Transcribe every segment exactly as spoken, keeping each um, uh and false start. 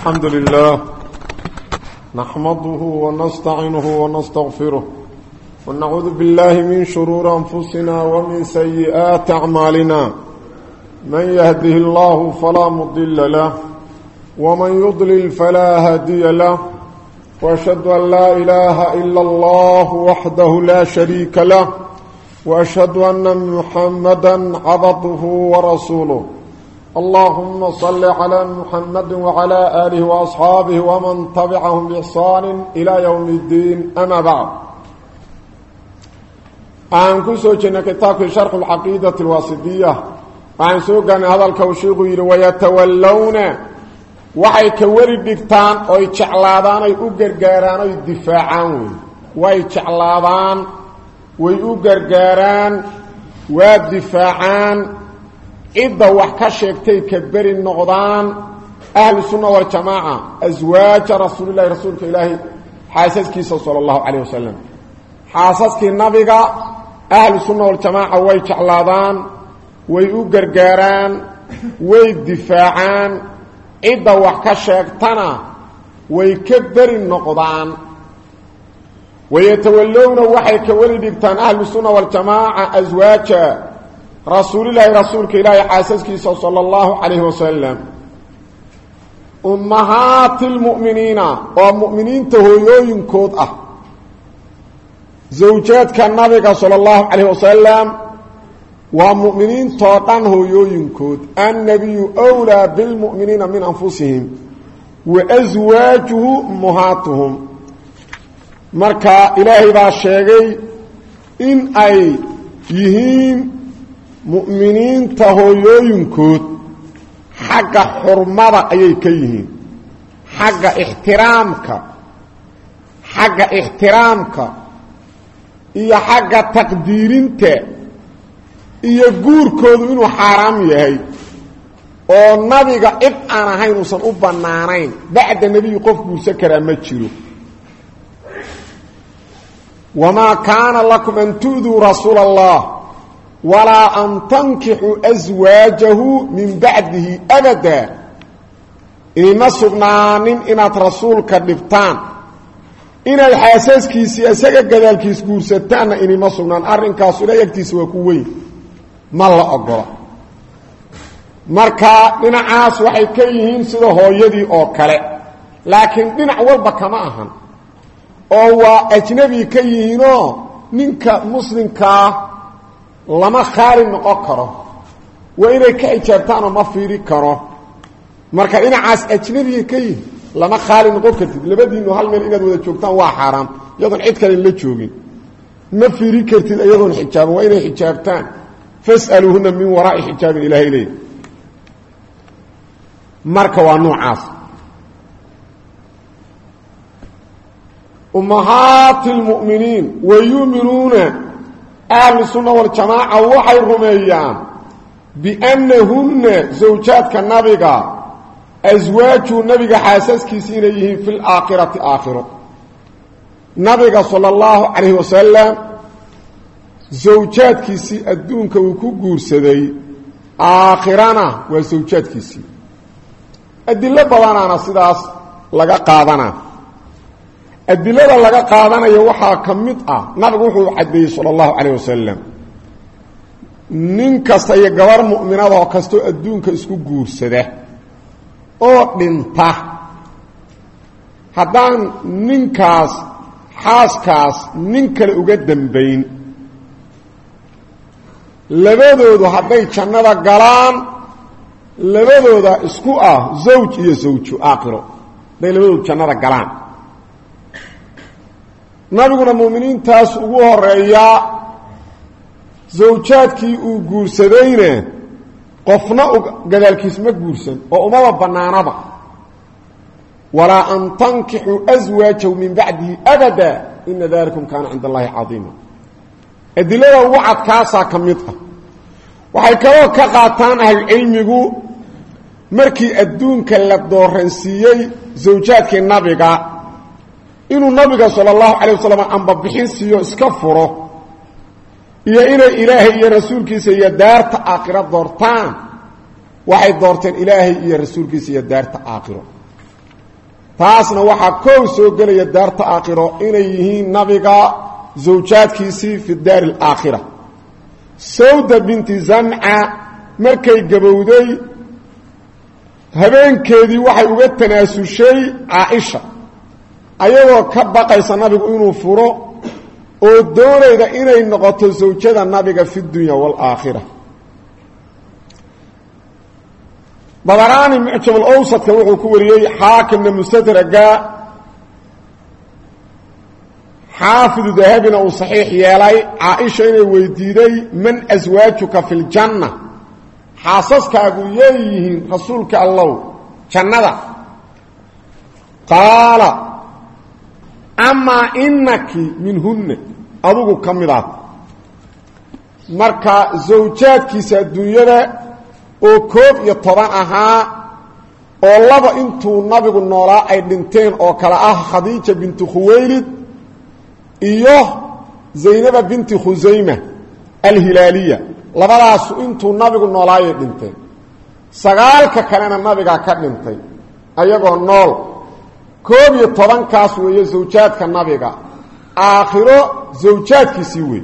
الحمد لله نحمده ونستعينه ونستغفره ونعوذ بالله من شرور أنفسنا ومن سيئات أعمالنا من يهده الله فلا مضل له ومن يضلل فلا هادي له وأشهد أن لا إله إلا الله وحده لا شريك له وأشهد أن محمدا عبده ورسوله اللهم صل على محمد وعلى آله وأصحابه ومن تبعهم بإحسان إلى يوم الدين أما بعد عن كل سوچنا كتاب شرح العقيدة الواسطية عن سوقان هذا الكوشيق ويتولون waxay ka wari dhigtaan oo jeclaadaan ay u gargaaraan oo difaacaan way jeclaadaan way u gargaaraan waa difaacaan idda wax ka sheegtay ka bari noqdaan ahlu sunna wal jamaa azwaaj rasuulillahi rasuulka ilaahi xaasaskiisa sallallahu alayhi wasallam xaasaskii nabiga ahlu sunna wal jamaa way jeclaadaan way u gargaaraan way difaacaan إذا وحكشتنا ويكبر النقضان ويتولون وحي كولدكتان أهل السنة والجماعة أزواج رسول الله رسولك إلهي حاسسك صلى الله عليه وسلم أمهات المؤمنين ومؤمنين تهيوين كودة زوجات كالنبي صلى الله عليه وسلم ومؤمنين طاطان هويوين كود النبي أولى بالمؤمنين من أنفسهم وأزواجه أمهاتهم مركا إلهي با شيغي إن أي يهين مؤمنين تهويوين كود حق حرمة أي كيهين حق احترامك حق احترامك إيا حق تقديرينك iyo guurkoodu inuu xaraam yahay oo nabiga ib aan ahayn uusan u banaanayn bacda nabiga qof guursan kara ma jiro wama kana lakum an tu'du rasulallah wala an tankihu azwajahu min ba'dihi abada inma sugnaanin inaad rasuulka dhibtaan inay xaasaskiisa isaga gadaalkiis guursataan inma sugnaan arrinkaas ila yagtiisa waa ku weyn ma la ogola marka dhinacaas waxay ka yihiin sida hooyadii oo kale laakiin dhinac walba kama ahan oo waa ajnabi ka yihiinoo ninka muslimka lama khaali noqon karo waa inay ka ijaabtaan oo ma fiiri karo marka dhinacaas ajnabi ka yihiin lama khaali noqon kartid labadiinu hal meel inaad wada joogtaan waa xaraam iyadoon cid kale la joogin ma fiiri kartid iyadoon xijaab waa inay xijaabtaan فاسألوهن من وراء حجاب إله إليه مركوا نوعاس أمهات المؤمنين ويؤمنون أهل السنة والجماعة وحي الرميان بأنهن زوجات كالنبي أزواج النبي حاسس كسينيهم في الآخرة آخرة نبي صلى الله عليه وسلم زوجاتكيسي أدونك وكو قورسدي آخرانا وزوجاتكيسي الدلة بضانا سيداس لغا قادنا الدلة لغا قادنا يوحا كمتأ نبغوحو عدي صلى الله عليه وسلم ننكستا يقوار مؤمنة وكستو أدونك اسكو قورسده او ننتا هدان ننكاس حاسكاس ننكال اقدم بين labadoodu hadday jannada galaan labadooda isku ah zawj iyo zawju aakhiro day labadoodu jannada galaan nabiguna muuminiintaas ugu horeeya zawjaadkii uu guursadayna qofna gadaalkiis ma guursan oo umaba banaanaba walaa an tankihu azwaajahu min ba'dihi abada inna dhalikum kana 'inda Allahi 'azima adilada wacad kaasa kamid ah waxay kaloo ka qaataan ahl cilmigu markii adduunka la dooransiiyay zawjaadkii nabiga inuu nabiga sallallahu alayhi wasallam amba bixin siiyo iska furo iyo inay ilaahay iyo rasuulkiisa iyo daarta aakhira doortaan waxay doorteen ilaahay iyo rasuulkiisa iyo daarta aakhiro taasna waxa koow soo galaya daarta aakhiro inay yihiin nabiga zawjaadkiisii fi daar al-aakhirah sawda binti zam'a markay gabowday habeenkeedii waxay uga tanaasushay Aisha ayagoo ka baqaysa nabigu inuu furo oo doonayda inay noqoto zawjada nabiga fi dunya wal aakhirah Babarani mu'jam al-awsat ka wuxuu ku wariyay haakimna mustadraga حافظ ذهبنا وصحيح يالي عائشة إنه ويديدي من أزواجك في الجنة حاسسك أقول يهين رسولك الله جنة قال أما إنك منهن أبوك كمدات مركا زوجاتك سالدنيا وكوب يطبعها والله إنتو نبي النوراء أي بنتين أو كلاها خديجة بنت خويلد iyo Zaynab binti Khuzayma al-Hilaliya labadaas intuu nabigu noolaayay dhintay sagaalka kalena nabiga ka dhintay ayagoo nool koob iyo toban kaas weeye zawjaadka nabiga aakhiro zawjaadkiisii weey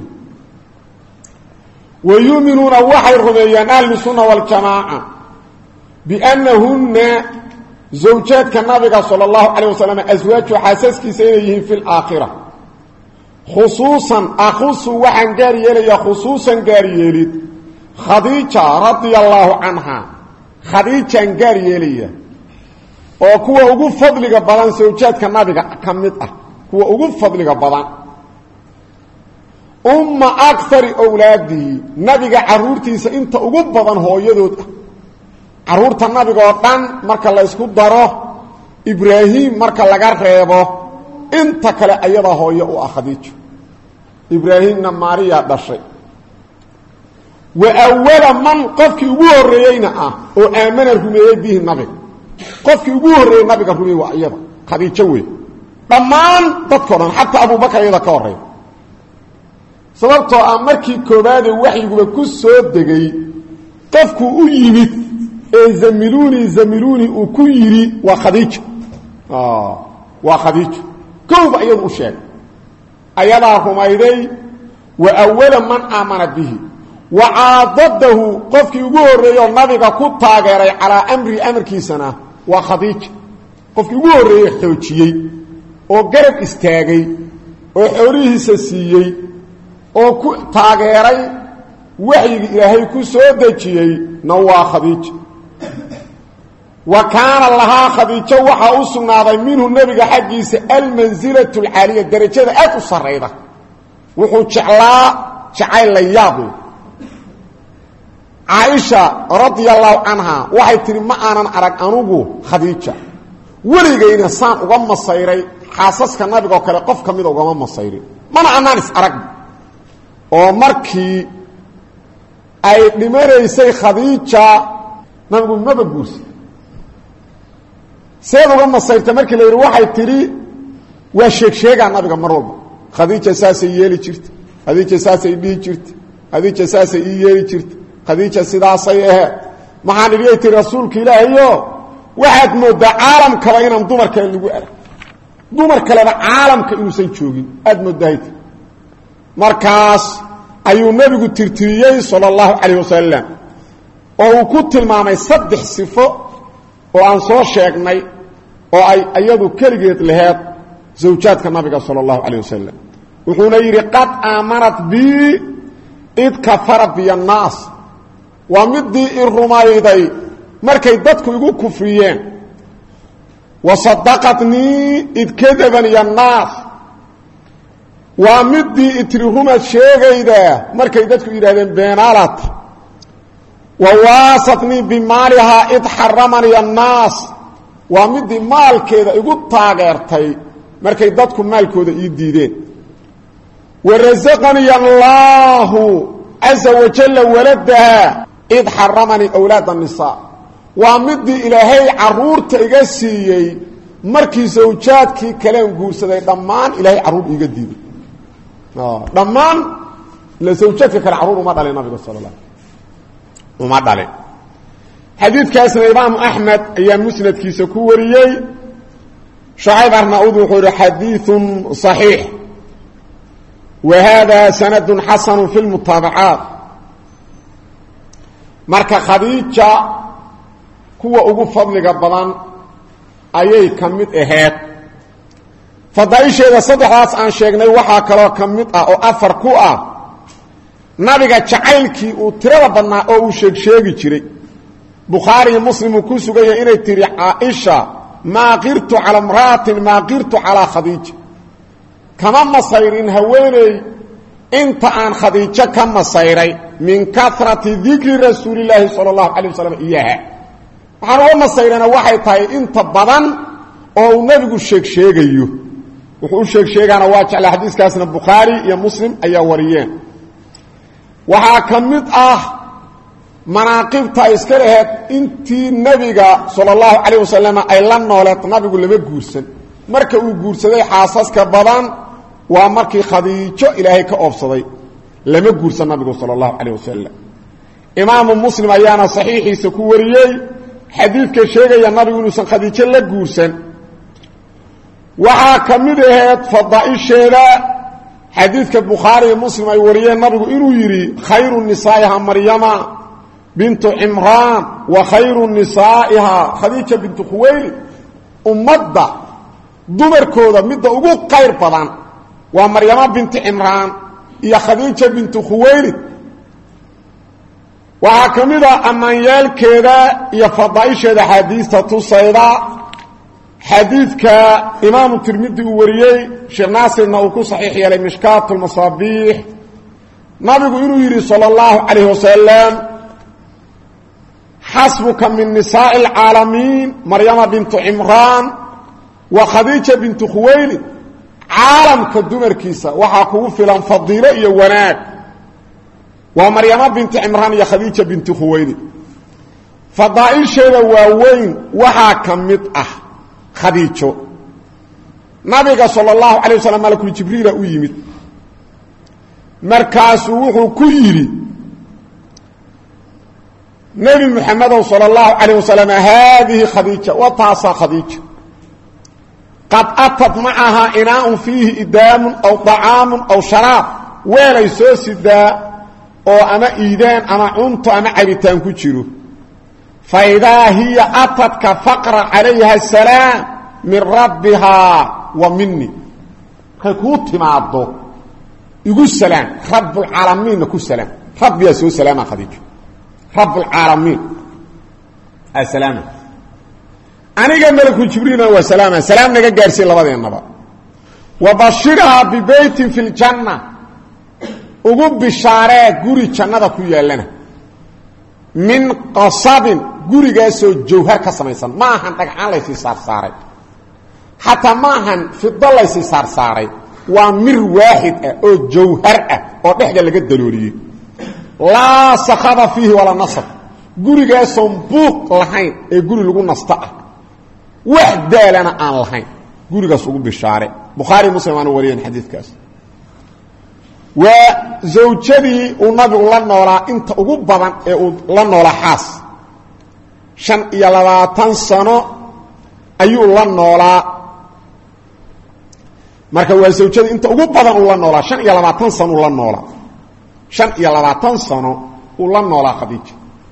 wayuuminuuna waxay rumeeyaan ahlu sunna wal jamaa bi annahunna zawjaadka nabiga sallallahu alayhi wasallam azwaaju xaasaskiisa inay yihiin fil aakhirah خصوصا أخص وحن قاريالي خصوصا قاريالي خديجة رضي الله عنها خديجة قاريالي وكو أقول فضلك بلان سوچات كنابك كمتة كو أقول فضلك بلان أم أكثر أولادي نبك عرورتي سإنت أقول بلان هو يدود عرورت النبك وطن مركا الله يسكد داره إبراهيم مركا لغار ريبه انت كلا ايضا هو يو اخديج ابراهيم ماريا دشي واول من قفك ugu horeeyna ah oo aamana rumeeyay bihi nabi qofki ugu horeeyay nabiga rumeeyay waa iyada khadiija weey dhamaan dadkoodan hatta abu bakar iyada ka horeey sababtoo ah markii koobaad waxyigu ku soo degay qofku u yimid ee zamiluni zamiluni uu ku yiri waa khadiija ah waa khadiija كوب أيضا أشياء أيضا رميدي وأول من آمن به وعاضده قفك يقول ريو النبي كنت تاغيري على أمر أمر كيسنا وخديج قفك يقول ريو حوشيي وقرب استاغي وحوريه سسيي وكنت تاغيري وحي إلهي كسودجيي نوا خديج وكان الله خديجة وحا أصنع منه النبي حقيس المنزلة العالية الدرجة أكو صريدة وحو شعلاء شعيل ليابو عائشة رضي الله عنها وحي تري ما أنا أرق أنوغو خديجة وليغين سان وغم الصيري حاسسك النبي وكلا قف كميدا وغم الصيري ما أنا أنانس أرق ومركي أي لمريسي خديجة نقول ما بقوس سيد وغم الصيرت مركي ليري waxay tiri waa sheeg sheega nabiga marwalba khadiija saasay yeeli jirtay khadiija saasay dhii jirtay khadiija saasay yeeli jirtay khadiija sidaasay ah maxaan idin tiri rasuulka ilaahayo waxaad moodaa caalamka inaan dumarka lagu arag dumar kale caalamka inuusan joogin aad moodayd markaas ayuu nabigu tirtiriyay sallallahu alayhi wasallam oo uu ku tilmaamay saddex sifo oo aan soo sheegnay oo ay ayadu kaligeed lahayd zawjaadka nabiga sallallahu alayhi wasallam wuxuuna yiri qad aamanat bi id kafara bi an-nas wa middi irrumayday markay dadku igu kufriyeen wa saddaqatni id kadabani an-nas wa middi itrihuma sheegayda markay dadku yiraahdeen beenalat wa wasatni bi maaliha id harramani an-nas waa midii maalkeeda igu taageertay markay dadku maalkooda ii diideen warazaqani Allahu azza wa jalla waladaha id harramani awlaad an-nisa waa midii ilaahay caruurta iga siiyay markii zawjaadkii kale guursaday dhamaan ilaahay caruur iga diiday ah dhamaan la zawjaadka kale caruur uma dhalay nabiga sallallahu alayhi wasallam uma dhalay حديث كاسنا إمام أحمد أيام مسند كيسا كوريي شعيب أرناؤوط وحور حديث صحيح وهذا سند حسن في المتابعات marka khadiija kuwa ugu fadliga badan ayay kamid ahayd fadaisheeda saddexdaas aan sheegnay waxa kale kamid ah oo afar ku ah nabiga jacaylkii uu tirada badnaa oo uu sheeg sheegi jiray bukhari iyo muslim ku sugaya inay tiri aisha ma qirtu ala imraatin ma qirtu ala khadiija kama masayrin haweeney inta aan khadiija ka masayray min kathrati dhikri rasuulillahi sallallahu alayhi wasallam iyaha waxaan uga masayrana waxay tahay inta badan oo nabigu sheeg sheegayo wuxuu sheeg sheegana waa jecel xadiiskaasna bukhari iyo muslim ayaa wariyeen waxa kamid ah manaaqibta iska lahayd intii nabiga sallallahu alayhi wasallam ay la nooleed nabigu lama guursan marka uu guursaday xaasaska badan waa markii khadiijo ilaahay ka oobsaday lama guursan nabigu sallallahu alayhi wasallam imaam muslim ayaana saxiixiisa ku wariyay xadiidka sheegaya nabigu inuu khadiijo la guursan waxa kamid ahayd fadaa'isheeda xadiidka bukhari iyo muslim ay wariyeen nabigu inuu yiri khayru nisaa'iha maryama bintu imran wa khayru nisaa'iha khadiija bintu khuwaylid ummadda dumarkooda midda ugu qayr badan waa maryama bintu imran iyo khadiija bintu khuwaylid waxa kamida amanyaalkeeda iyo fadaa'isheeda xadiista tusayda xadiidka imaam tirmidhi uu wariyay sheekh naasirna uu ku saxiix yeelay mishkaatul masaabih nabigu inuu yiri sallallahu alayhi wasallam hasbuka min nisaa'il alamin maryama bintu imran wa khadiija bintu khuwaylid caalamka dumarkiisa waxa kugu filan fadiilo iyo wanaag waa maryama bintu imran iyo khadiija bintu khuwaylid fadaa'isheeda waa weyn waxa kamid ah khadiijo nabiga sallallahu alayhi wasallam malakul jibriil u yimid markaas wuxuu ku yiri nabi muhammad sallallahu alayhi wasallam hadhihi khadiija wa taasa khadiija qad atat ma'aha ina'un fihi idam aw ta'am aw sharab weelay soo sidaa oo ama iidaan ama cunto ama cabitaan ku jiro فإذا هي أتتك فقر عليها السلام من ربها ومني كيكوت معضو يقول السلام رب العالمين نقول السلام رب يسوع السلام خديجة رب العالمين السلام أنا قال ملك جبريل والسلام السلام نجا جارسي لبعض النبأ وبشرها ببيت في الجنة وقوم بشارع قري جنة كويا لنا من قصب gurigaasoo jawhar ka samaysan ma ahan dhagxaan la isii saar saaray hatta ma ahan fidda la isii saar saaray waa mir waahid ah oo jawhar ah oo dhexda laga dalooliyay la sakhaba fihi wala nasab gurigaasoo buuq lahayn ee guri lagu nasta ah wax daalana aan lahayn gurigaas ugu bishaare bukhari muslim aan wariyeen xadiidkaas wa zawjadii uu nabigu la noolaa inta ugu badan ee uu la noolaa xaas shan iyo labaatan sano ayuu la noolaa marka waa zawjada inta ugu badan uu la noolaa shan iyo labaatan sano uu la noolaa shan iyo labaatan sano uu la noolaa khadiija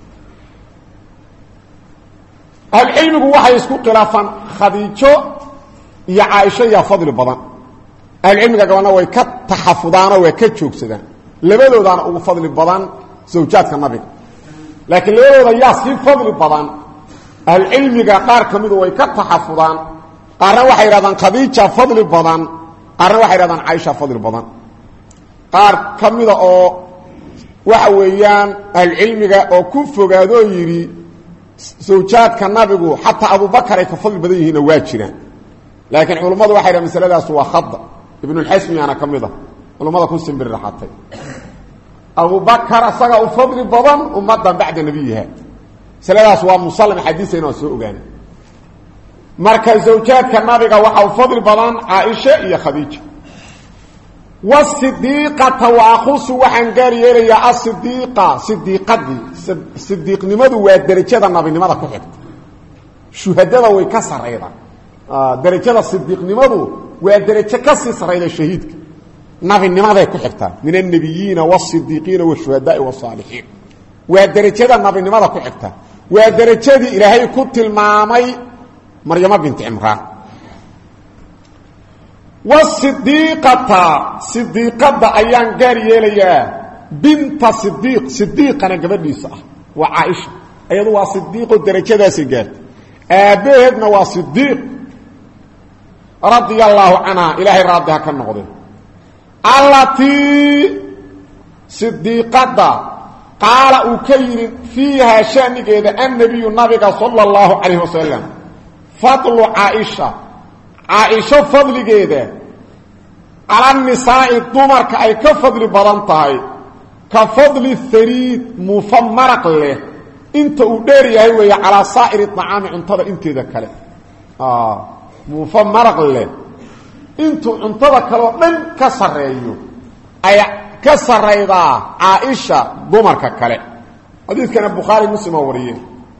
al-ilmigu waxay isku khilaafan khadiijo iyo caaisha ya fadli badan al-ilmiga gabana way ka taxafudaan way ka joogsadaan labadoodana ugu fadli badan zawjaadka nabiga laakiin labadooda yaa si fadli badan al-ilmiga qaar kamid way ka taxafudaan qaarna waxay yiraahdaan khadiija fadli badan qaarna waxay yiraahdaan caaisha fadli badan qaar kamid oo waxa weeyaan al-ilmiga oo ku fogaado yiri zawjaadka nabigu hatta Abu Bakar ay ka fadli badan yihiin waa jiraan laakiin culimadu waxay yiraahdaan masaladaas waa khada ibn al-Hasmi ana kamida culimada ku simbir raxatay أبو بكر أصدق فضل بضن ومضى بعد نبيها سلالة سواء مصلم حديثين وسوء غاني مركز زوجات كالنبي وحاو فضل بضن عائشة يا خديجة والصديقة وأخص وحنقاري يا الصديقة صديقة دي صديق نمدو وادرجة النبي نمدو كحكت شهداء ويكسر أيضا darajada sidiiqnimadu waa darajo ka sii sareyda shahiidka nabinimaday ku xigtaa min annabiyiina was-sidiiqiina wash-shuhadaa'i was-saalixiin waa darajada nabinimada ku xigtaa waa darajadii ilaahay ku tilmaamay maryama bint cimraan was-sidiiqata sidiiqada ayaan gaar yeelayaa binta sidiiq sidiiqana gabadhiisa ah waa caaisha ayadu waa sidiiqo darajadaasay gaartay aabbaheedna waa sidiiq radia allaahu canha ilaahay raadiha ka noqday allatii sidiiqadda qaala uu ka yidhi fiihaa shanigeeda annabiyu nabiga sala allahu calayh wasalam fadlu caaisha caaisho fadligeeda cala nisaa'i dumarka ay ka fadli badan tahay ka fadli hariid muufa maraq leh inta uu dheer yahay weeye calaa saa'iri acaami cuntada inteeda kale muufa maraq leh intuu cuntada kaleo dhan ka sarreeyo ay ka sarraydaa caaisha dumarka kale xadiidkana bukhaari muslim oo wariyeen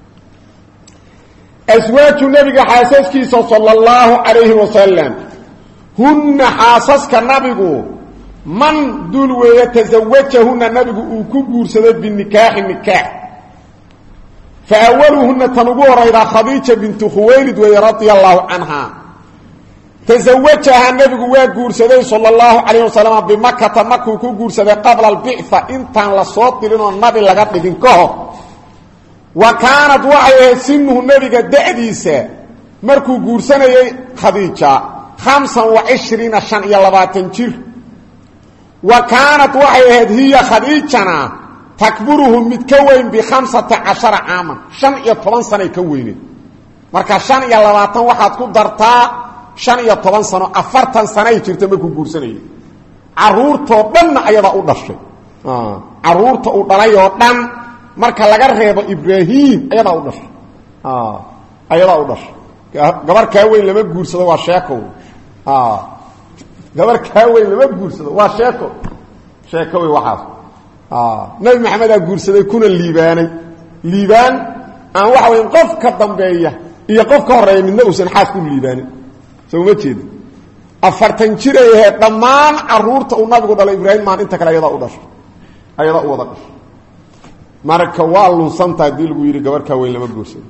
aswaaju nebiga xaasaskiisa sala allahu calayhi wasalam hunna xaasaska nabigu man dul weeye tasawajahunna nabigu uu ku guursaday binikaaxi nikaax fa awaluhunna tan ugu horaydaa khadiija bintu khuwaylid weeye radia allaahu canha tasawajaha nabigu waa guursaday sala allahu calayh wasalam bimakata markuu ku guursaday qabla albictha intaan la soo dirinoo nabi laga dhigin ka hor wa kaanad waxay ahayd sinuhu nebiga da'diisa markuu guursanayay khadiija hamsan wa cishriina shan iyo labaatan jir wa kaanad waxay ahayd hiya khadiijana takburuhu mid ka weyn bikhamsata cashara caaman shan iyo toban sanay ka weyneed marka shan iyo labaatan waxaad ku dartaa shan iyo toban sano afartan sanay jirta markuu guursanayay caruurtoo dhanna ayadaa u dhashay caruurta uu dhalay oo dhan marka laga reebo ibraahim ayadaa u dhashay ayadaa u dhashay gabar kaa weyn lama guursado waa sheeko gabar kaa weyn lama guursado waa sheeko sheeko wey waxaas nabi maxamedaa guursaday kuna liibaanay liibaan aan waxa weya qof ka dambeeya iyo qof ka horeeya midna uusan xaas ku liibaanin soma jeedi afartan jir ay ahayd dhammaan caruurta uu nabigu dhalay ibraahim maan inta kale ayadaa u dhashay ayadaa u wada dhashay marka waa lunsantaa hadii lagu yidhi gabar kaa weyn lama guursado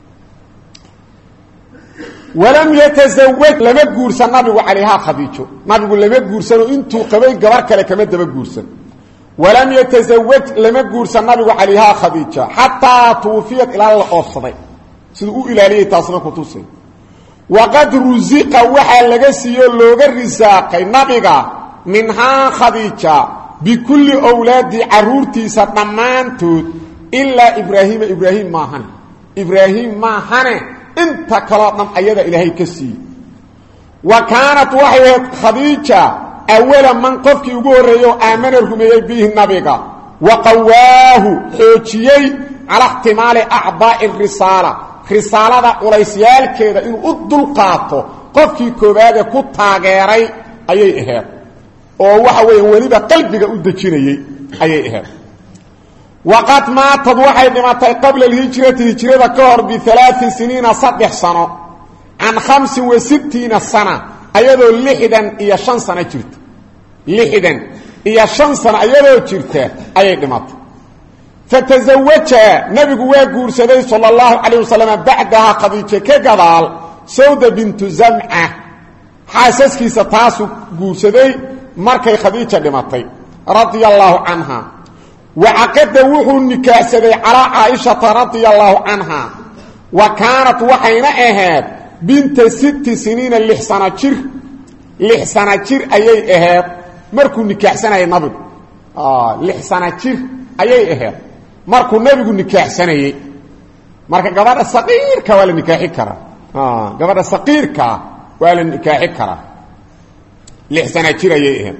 walam yatasawaj lama guursan nabigu calayhaa khadiijo nabigu lama guursano intuu qabay gabar kale kama daba guursan walam yatasawaj lama guursan nabigu calayhaa khadiija xataa tuufiyad ilaa la oofsaday siduu u ilaaliyey taasna ku tusay waqad rusiqa waxaa laga siiyo looga risaaqay nabiga minhaa khadiija bikulli owlaadi caruurtiisa dhammaantood ilaa ibraahiima ibraahim maahane ibraahim maahane inta kaloo dhan ayada ilaahay ka siiyey wa kaanat waxay ahayd khadiija awala man qofkii ugu horreeyo aamana rumeeyey bihi nabiga wa qawaahu xoojiyey calaa ixtimaali acdaa'i risaala risaalada culaysyaalkeeda inuu u dulqaato qofkii koobaadee ku taageeray ayay ahayd oo waxa weeye weliba qalbiga u dejinayey ayay ahayd waqad maatad waxay dhimatay qabla alhijrati hijrada ka hor bialaai siniina saddex sano can hamsin wa sittiina sana ayadoo lixdan iyo shan sano jirta lixdan iyo shan sano ayadoo jirta ayay dhimatay fatazawaja nabigu waa guursaday sala allahu calayh wasalam bacdaha khadiija ka gadaal sawda bintu zamca xaasaskiisa taasuu guursaday markay khadiija dhimatay radia allaahu canha wacaqada wuxuu nikaaxsaday calaa caaishata radia allaahu canha wa kaanat waxayna ahayd binta sitti siniina lix sano jir lix sano jir ayay ahayd markuu nikaaxsanayay nabigu lix sano jir ayay ahayd markuu nabigu nikaaxsanayey marka gabadha saqiirka waa la nikaaxi karaa gabadha saqiirkaa waa la nikaaxi karaa lix sano jir ayay ahayd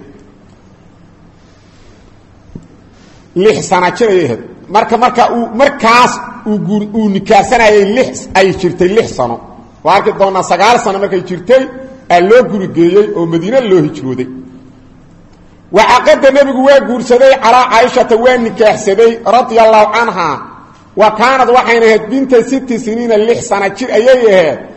lix sano jir ayay ahayd marka marka uu markaas uu guur uu nikaaxsanayay lix ay jirtay lix sano waa arki doonaa sagaal sano markay jirtay aa loo gurigeeyey oo madiine loo hijrooday wacaqada nebigu waa guursaday calaa caaishata waa nikaaxsaday radia allaahu canha wa kaanad waxayna ahayd binta sitti siniina lix sano jir ayay ahayd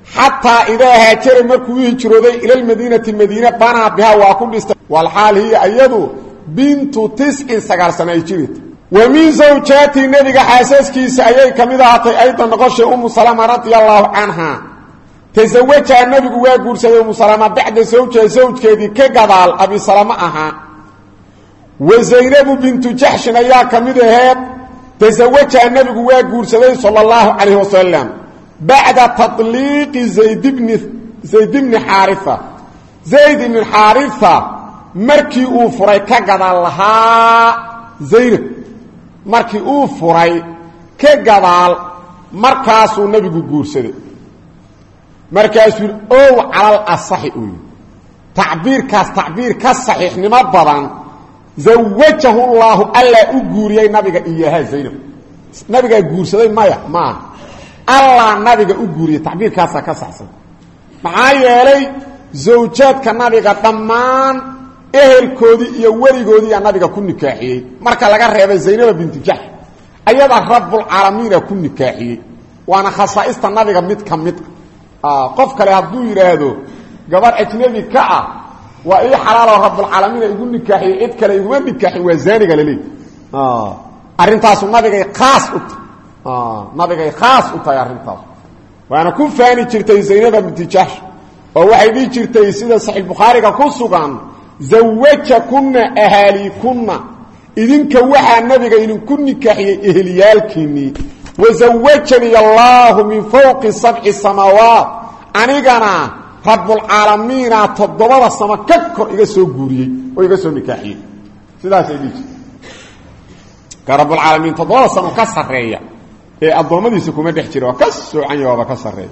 xataa idaa haajara markuu u hijrooday ila almadiinati madiina banaa bihaa waa ku dhistay walxaal hiya iyadu bintu tiscin sagaal sana ay jirta wa min zawjaati nabiga xaasaskiisa ayay ka mid ahaatay aydan noqoshay umu salama radiallahu canha tasawajaha nabigu waa guursaday umu salama bacda zawjaha zawjkeedii ka gadaal abi salama ahaa wa zaynabu bintu jaxshin ayaa ka mid aheed tasawajaha nabigu waa guursaday sala allahu calayhi wasalam bacda taطliiqi zayd bni zayd bni xaarifa zayd ibni xaarifa markii uu furay ka gadaal lahaa zaynab markii uu furay ka gadaal markaasuu nabigu guursaday markaasuu yidhi ow calal asaxi uu yidhi tacbiirkaas tacbiir ka saxiixnimo badan zawajahu llaahu allaa u guuriyey nabiga iyahaa zaynab nabigaa guursaday maya maaha allaa nabiga u guuriyey tacbiirkaasaa ka saxsan maxaa yeelay zawjaadka nabiga dhammaan ehelkoodii iyo weligoodiiyaa nabiga ku nikaaxiyey marka laga reebay zaynaba binti jax ayadaa rabbulcaalamiina ku nikaaxiyey waana khasaa'ista nabiga mid ka mid ah qof kale hadduu yidhaahdo gabar ajnebi ka ah waa ii xalaaloo rabbulcaalamiina igu nikaaxiyey cid kale iguma nikaaxin waa zaaniga laleey arrintaasu nabigay khaas u tahay nabigay khaas u tahay arrintaas waana ku faani jirtay zaynaba binti jaxsh oo waxay dhihi jirtay sida saxiix bukhaariga ku sugan zawajakuna ahaalikuna idinka waxaa nabiga idinku nikaaxiyey eheliyaalkiinnii wazawajanii allaahu min fawqi sabci samaawaat anigana rabbulcaalamiina toddobada samo ka kor iga soo guuriyey oo iga soo nikaaxiyey sidaasay dhihi jirtay ka rabbulcaalamiin toddobada samo ka sarreeya ee addoommadiisa kuma dhex jira waa ka soocan yaha waaba ka sarreeya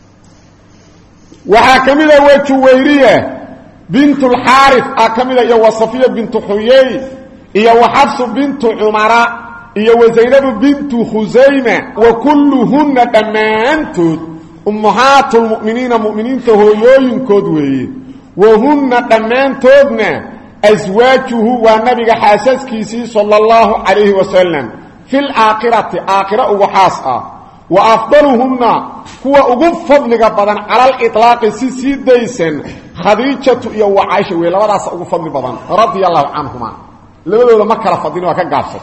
waxaa ka mid a waa juwayriya bint اlxaarif a ka mida iyo wa safiya bintu xuyey iyo wa xabsu bintu cumara iyo wa zaynabu bintu khusayma wa kulluhunna dhammaantood ummahaatu lmu'miniina mu'miniinta hooyooyinkood weeye wa hunna dhammaantoodna aswaajuhu waa nabiga xaasaskiisii sala اllahu calayhi wasalam fi laakhirati aakhira ugu xaas ah wa afdaluhunna kuwa ugu fadliga badan cala aliطlaaqi si sii daysan khadiijatu iyo wa caaisha wey labadaasa ugu fadli badan radia allahu canhuma labadooda ma kala fadlin waa ka gaabsad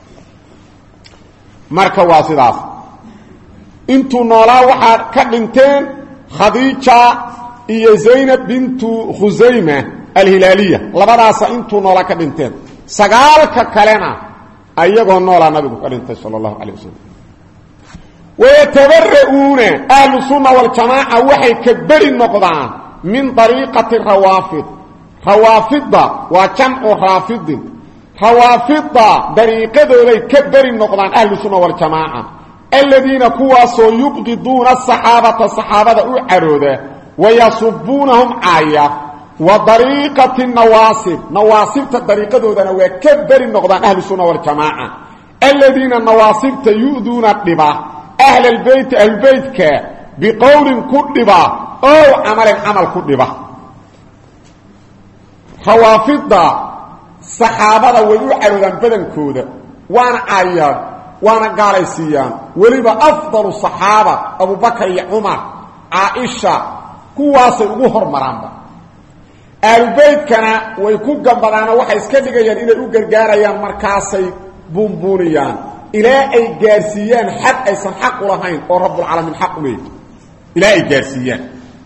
marka waa sidaas intuu noolaa waxaa ka dhinteen khadiija iyo zaynab bintu khusayma alhilaaliya labadaasa intuu noolaa ka dhinteen sagaalka kalena ayagoo noolaa nabigu ka dhintay sala allahu calayh wasalam wayatabara'uuna ahlu sunna waljamaaca waxay ka beri noqdaan min ariiqati rawaafid rawaafidda waa jamcu raafidin rawaafidda dariiqadooday ka beri noqdaan ahlu sunna waljamaaca aladiina kuwaasoo yubqiduuna asaxaabata saxaabada u carooda wayasubuunahum caaya wa dariiqati nawaasib nawaasibta dariiqadoodana waa ka beri noqdaan ahlu sunna waljamaaca aladiina nawaasibta yu'duuna dhiba ahl albeyti ahlubeytka biqowlin ku dhiba ow camalin camal ku dhiba rawaafidda saxaabada way u caroodaan badankooda waana caayaan waana gaalaysiiyaan weliba afdalu saxaaba abubakar iyo cumar caaisha kuwaasay ugu hormaraanba ahlubeytkana way ku gambadaanoo waxay iska dhigayaan inay u gargaarayaan markaasay buunbuuniyaan ilaa ay gaarsiiyaan xad aysan xaq u lahayn oo rabbulcaalamiin xaq u leeyahy ilaa ay gaarsiiyaan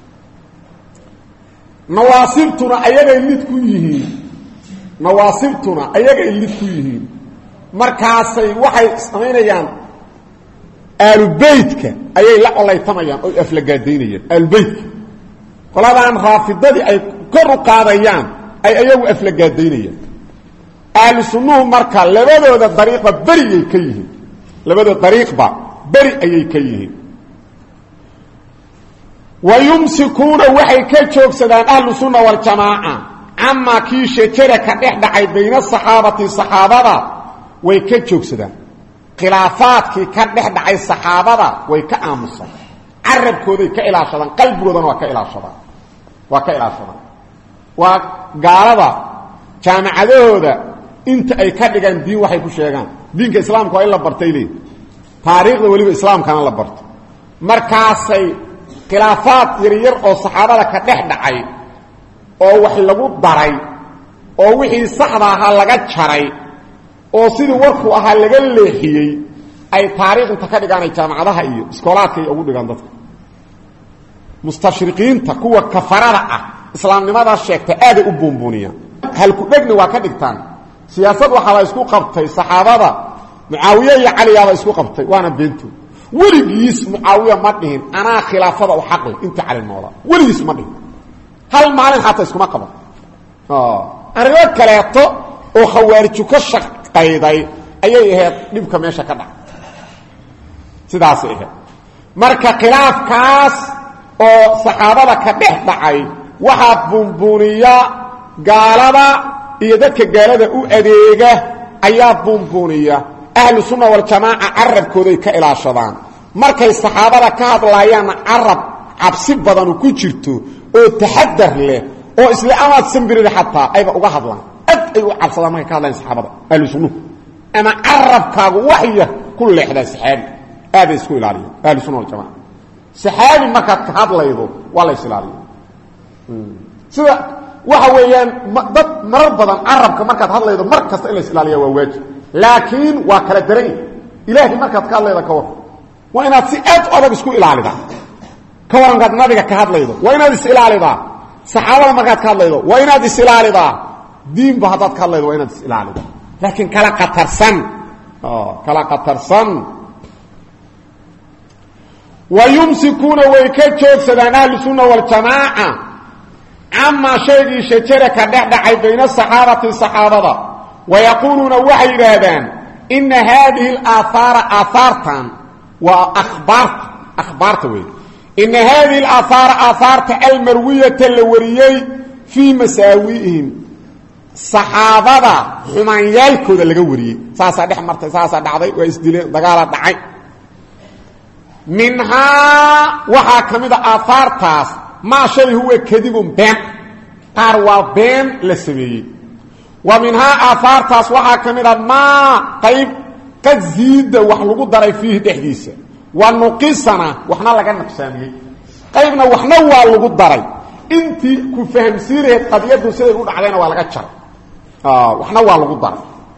nawaasibtuna ayagay lid ku yihiin nawaasibtuna ayagay lid ku yihiin markaasay waxay samaynayaan aalubeytka ayay la colaytamayaan oy aflagaadaynayaan aalubeytka qoladaan raafidadii ay kor u qaadayaan ay ayagu aflagaadaynayaan ahlu sunnuhu marka labadooda dariiqba beriyay ka yihiin labadooda dariiqba beri ayay ka yihiin wa yumsikuuna waxay ka joogsadaan ahlu sunna waljamaaca camaa kii shajara ka dhex dhacay bayna saxaabati saxaabada way ka joogsadaan khilaafaadkii ka dhex dhacay saxaabada way ka aamusaan carabkooday ka ilaashadaan qalbigoodana waa ka ilaashadaan waa ka ilaashadaan waa gaalada jaamacadahooda inta ay ka dhigaan diin waxay ku sheegaan diinka islaamka waa in la bartay leeyihi taariikhda weliba islaamkana la barto markaasay khilaafaad yaryar oo saxaabada ka dhex dhacay oo wax lagu daray oo wixii saxda ahaa laga jaray oo sidii warku ahaa laga leexiyey ay taariikhda ka dhigaan jaamacadaha iyo iskoolaadka ay ugu dhigaan dadka mustashriqiinta kuwa kafarada ah islaamnimada sheegta aad u buunbuuniya hal ku dhegna waa ka dhigtaan siyaasad waxa la isku qabtay saxaabada muaawiya iyo cali yaa isku qabtay waana beento waligiis muaawiya ma dhihin ana khilaafada u xaq leh inta cali noola waligiis ma dhihin hal maalin xataa iskuma qaban ah ariga kaleeto oo khawaarij ka shaqayday ayay ahayd dhibka meesha ka dhacay sidaas ah marka khilaafkaas oo saxaabada ka dhex dhacay waxa buunbuuniya gaalada iyo dadka gaalada u adeega ayaa buunbuuniya ahlu sunna wal jamaa arabkooda ka ilaashadaan markay saxaabada ka hadlayaan arab cabsi badan ku jirto oo taxaddar leh oo isla amaad sanbirida hatta ayba uga hadlaan ad ay u cabsadaan markay ka hadlayaan saxaabada ahlu sunna ama arabkaagu waxya ku leexda saxaabi aad isku ilaaliyo ahlu sunna wal jamaa saxaabi marka ka hadlaydo wala islaaliyo sida waxa weeyaan dad marar badan arabka marka hadlaydo mar kasta in la islaaliyo waa waajib laakiin waa kala daray ilaahi marka ka hadlaydo ka war waa inaad si aad adag isku ilaalida ka waran qad nabiga ka hadlaydo waa inaad is ilaalida saxaabada marka ka hadlaydo waa inaad is ilaalida diin ba hadad ka hadlaydo waa inaad is ilaalida laakiin kala qatarsan ah kala qatarsan ويمسكون ويكجوك سدان أهل السنة والجماعة عما شيء شجرك دعي بين الصحابة الصحابة ويقولون وحي رادان إن هذه الآثار آثارتان وأخبارت أخبارت وين إن هذه الآثار آثارت المروية الوريي في مساوئهم صحابة حمان يالكو ذا لقوري ساسا دح مرت ساسا دعضي وإسدلين دقالة دعي منها وحا كميدا آثار تاس ما شيء هو كذب بين قاروا بين لسبيل ومنها آثار تاس وحا كميدا ما قيب قد زيد وحلقوا داري فيه تحديثة ونقصنا وحنا لقى نقسامي قيبنا وحنا وحلقوا داري انتي كفهم سيره قد يدو سيره يقول علينا وحلقات شر آه وحنا وحلقوا داري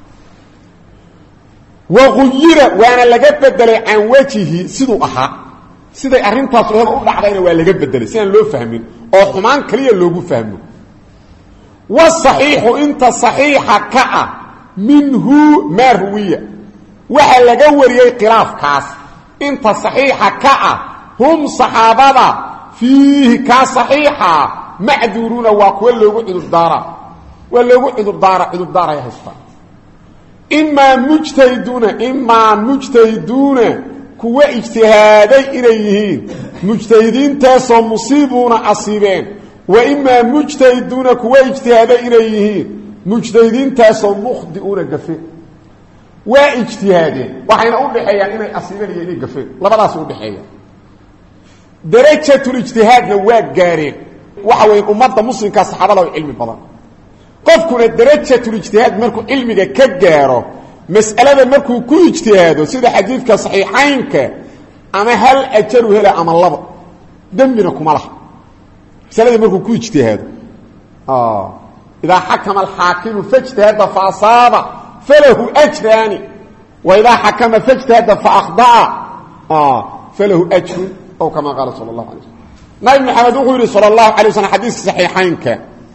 وغير وانا لغا بدل عن وجهه سيدو اها سيده arrintaas oo u dhacdayna waa laga bedelay si aan loo fahmin oo xumaan kaliya loogu fahmo والصحيح انت صحيحه كا منه مرويه waxa laga wariyay khilaaf kaas inta صحيحه كا هم صحابه فيه كا صحيحه معذورون وكل لوgu cidur daara waa loogu cidur daara cidur daara ay haystaan إما مجتهدون إما مجتهدون كوا اجتهادي إليهين مجتهدين تاسو مصيبون أصيبين وإما مجتهدون كوا اجتهادي إليهين مجتهدين تاسو مخدئون قفين واجتهادين وحين أقول بحيان إني أصيبين إلي قفين لبدا سأقول بحيان درجة الاجتهاد نواق قارين وحوين أمضى مسلم كالصحابة لو علم البضان qofkuna darajatu ijtihaad markuu ilmiga ka gaaro mas'alada markuu ku ijtihaado sida xadiidka saxiixaynka ama hal ajaru hela ama laba dambina kuma laha mas'alada markuu ku ijtihaado ah ida hakama al-hakim fajtahada fa asaba falahu ajrani wa ida hakama fajtahada fa akhda ah falahu ajr aw kama qala sallallahu alayhi wasallam nabi muhammad wuxuu sallallahu alayhi wasallam xadiis saxiixaynka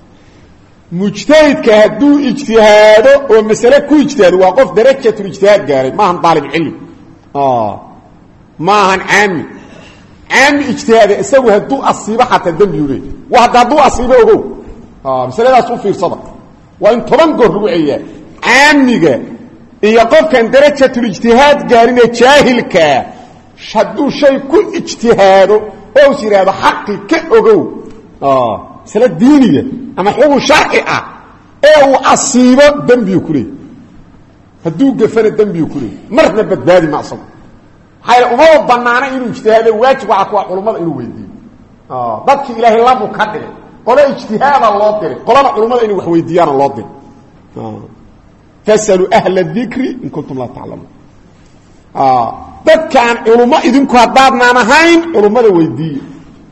مجتهد كهدو اجتهاده ومسألة كو اجتهاده وقف درجة الاجتهاد قاري ما هن طالب علم آه ما هن عامي عامي اجتهاده اسوي هدو الصيبة حتى الدم يريد وهذا هدو الصيبة وهو آه مسألة لا صوفي صدق وان ترنقر ربعية عامي يقف كان درجة الاجتهاد قارينا جاهلك شدو شيء كو اجتهاده او سير هذا حقي كأغو آه مسألة دينية أما حقوق شرعي أو أصيبه دنبي كلي هدوق قفل الدنبي كلي مرنا بدبادي ما أصلا حيث أمور ضمعنا إنه اجتهاد واجب وعقوى علماء إنه ويدين آه ضدك إلهي الله مكدر قال اجتهاد الله دير قال علماء إنه ويديان الله دير آه فاسألوا أهل الذكر إن كنتم لا تعلمون آه ضدك عن علماء إذنكم هدادنا نهين علماء ويدين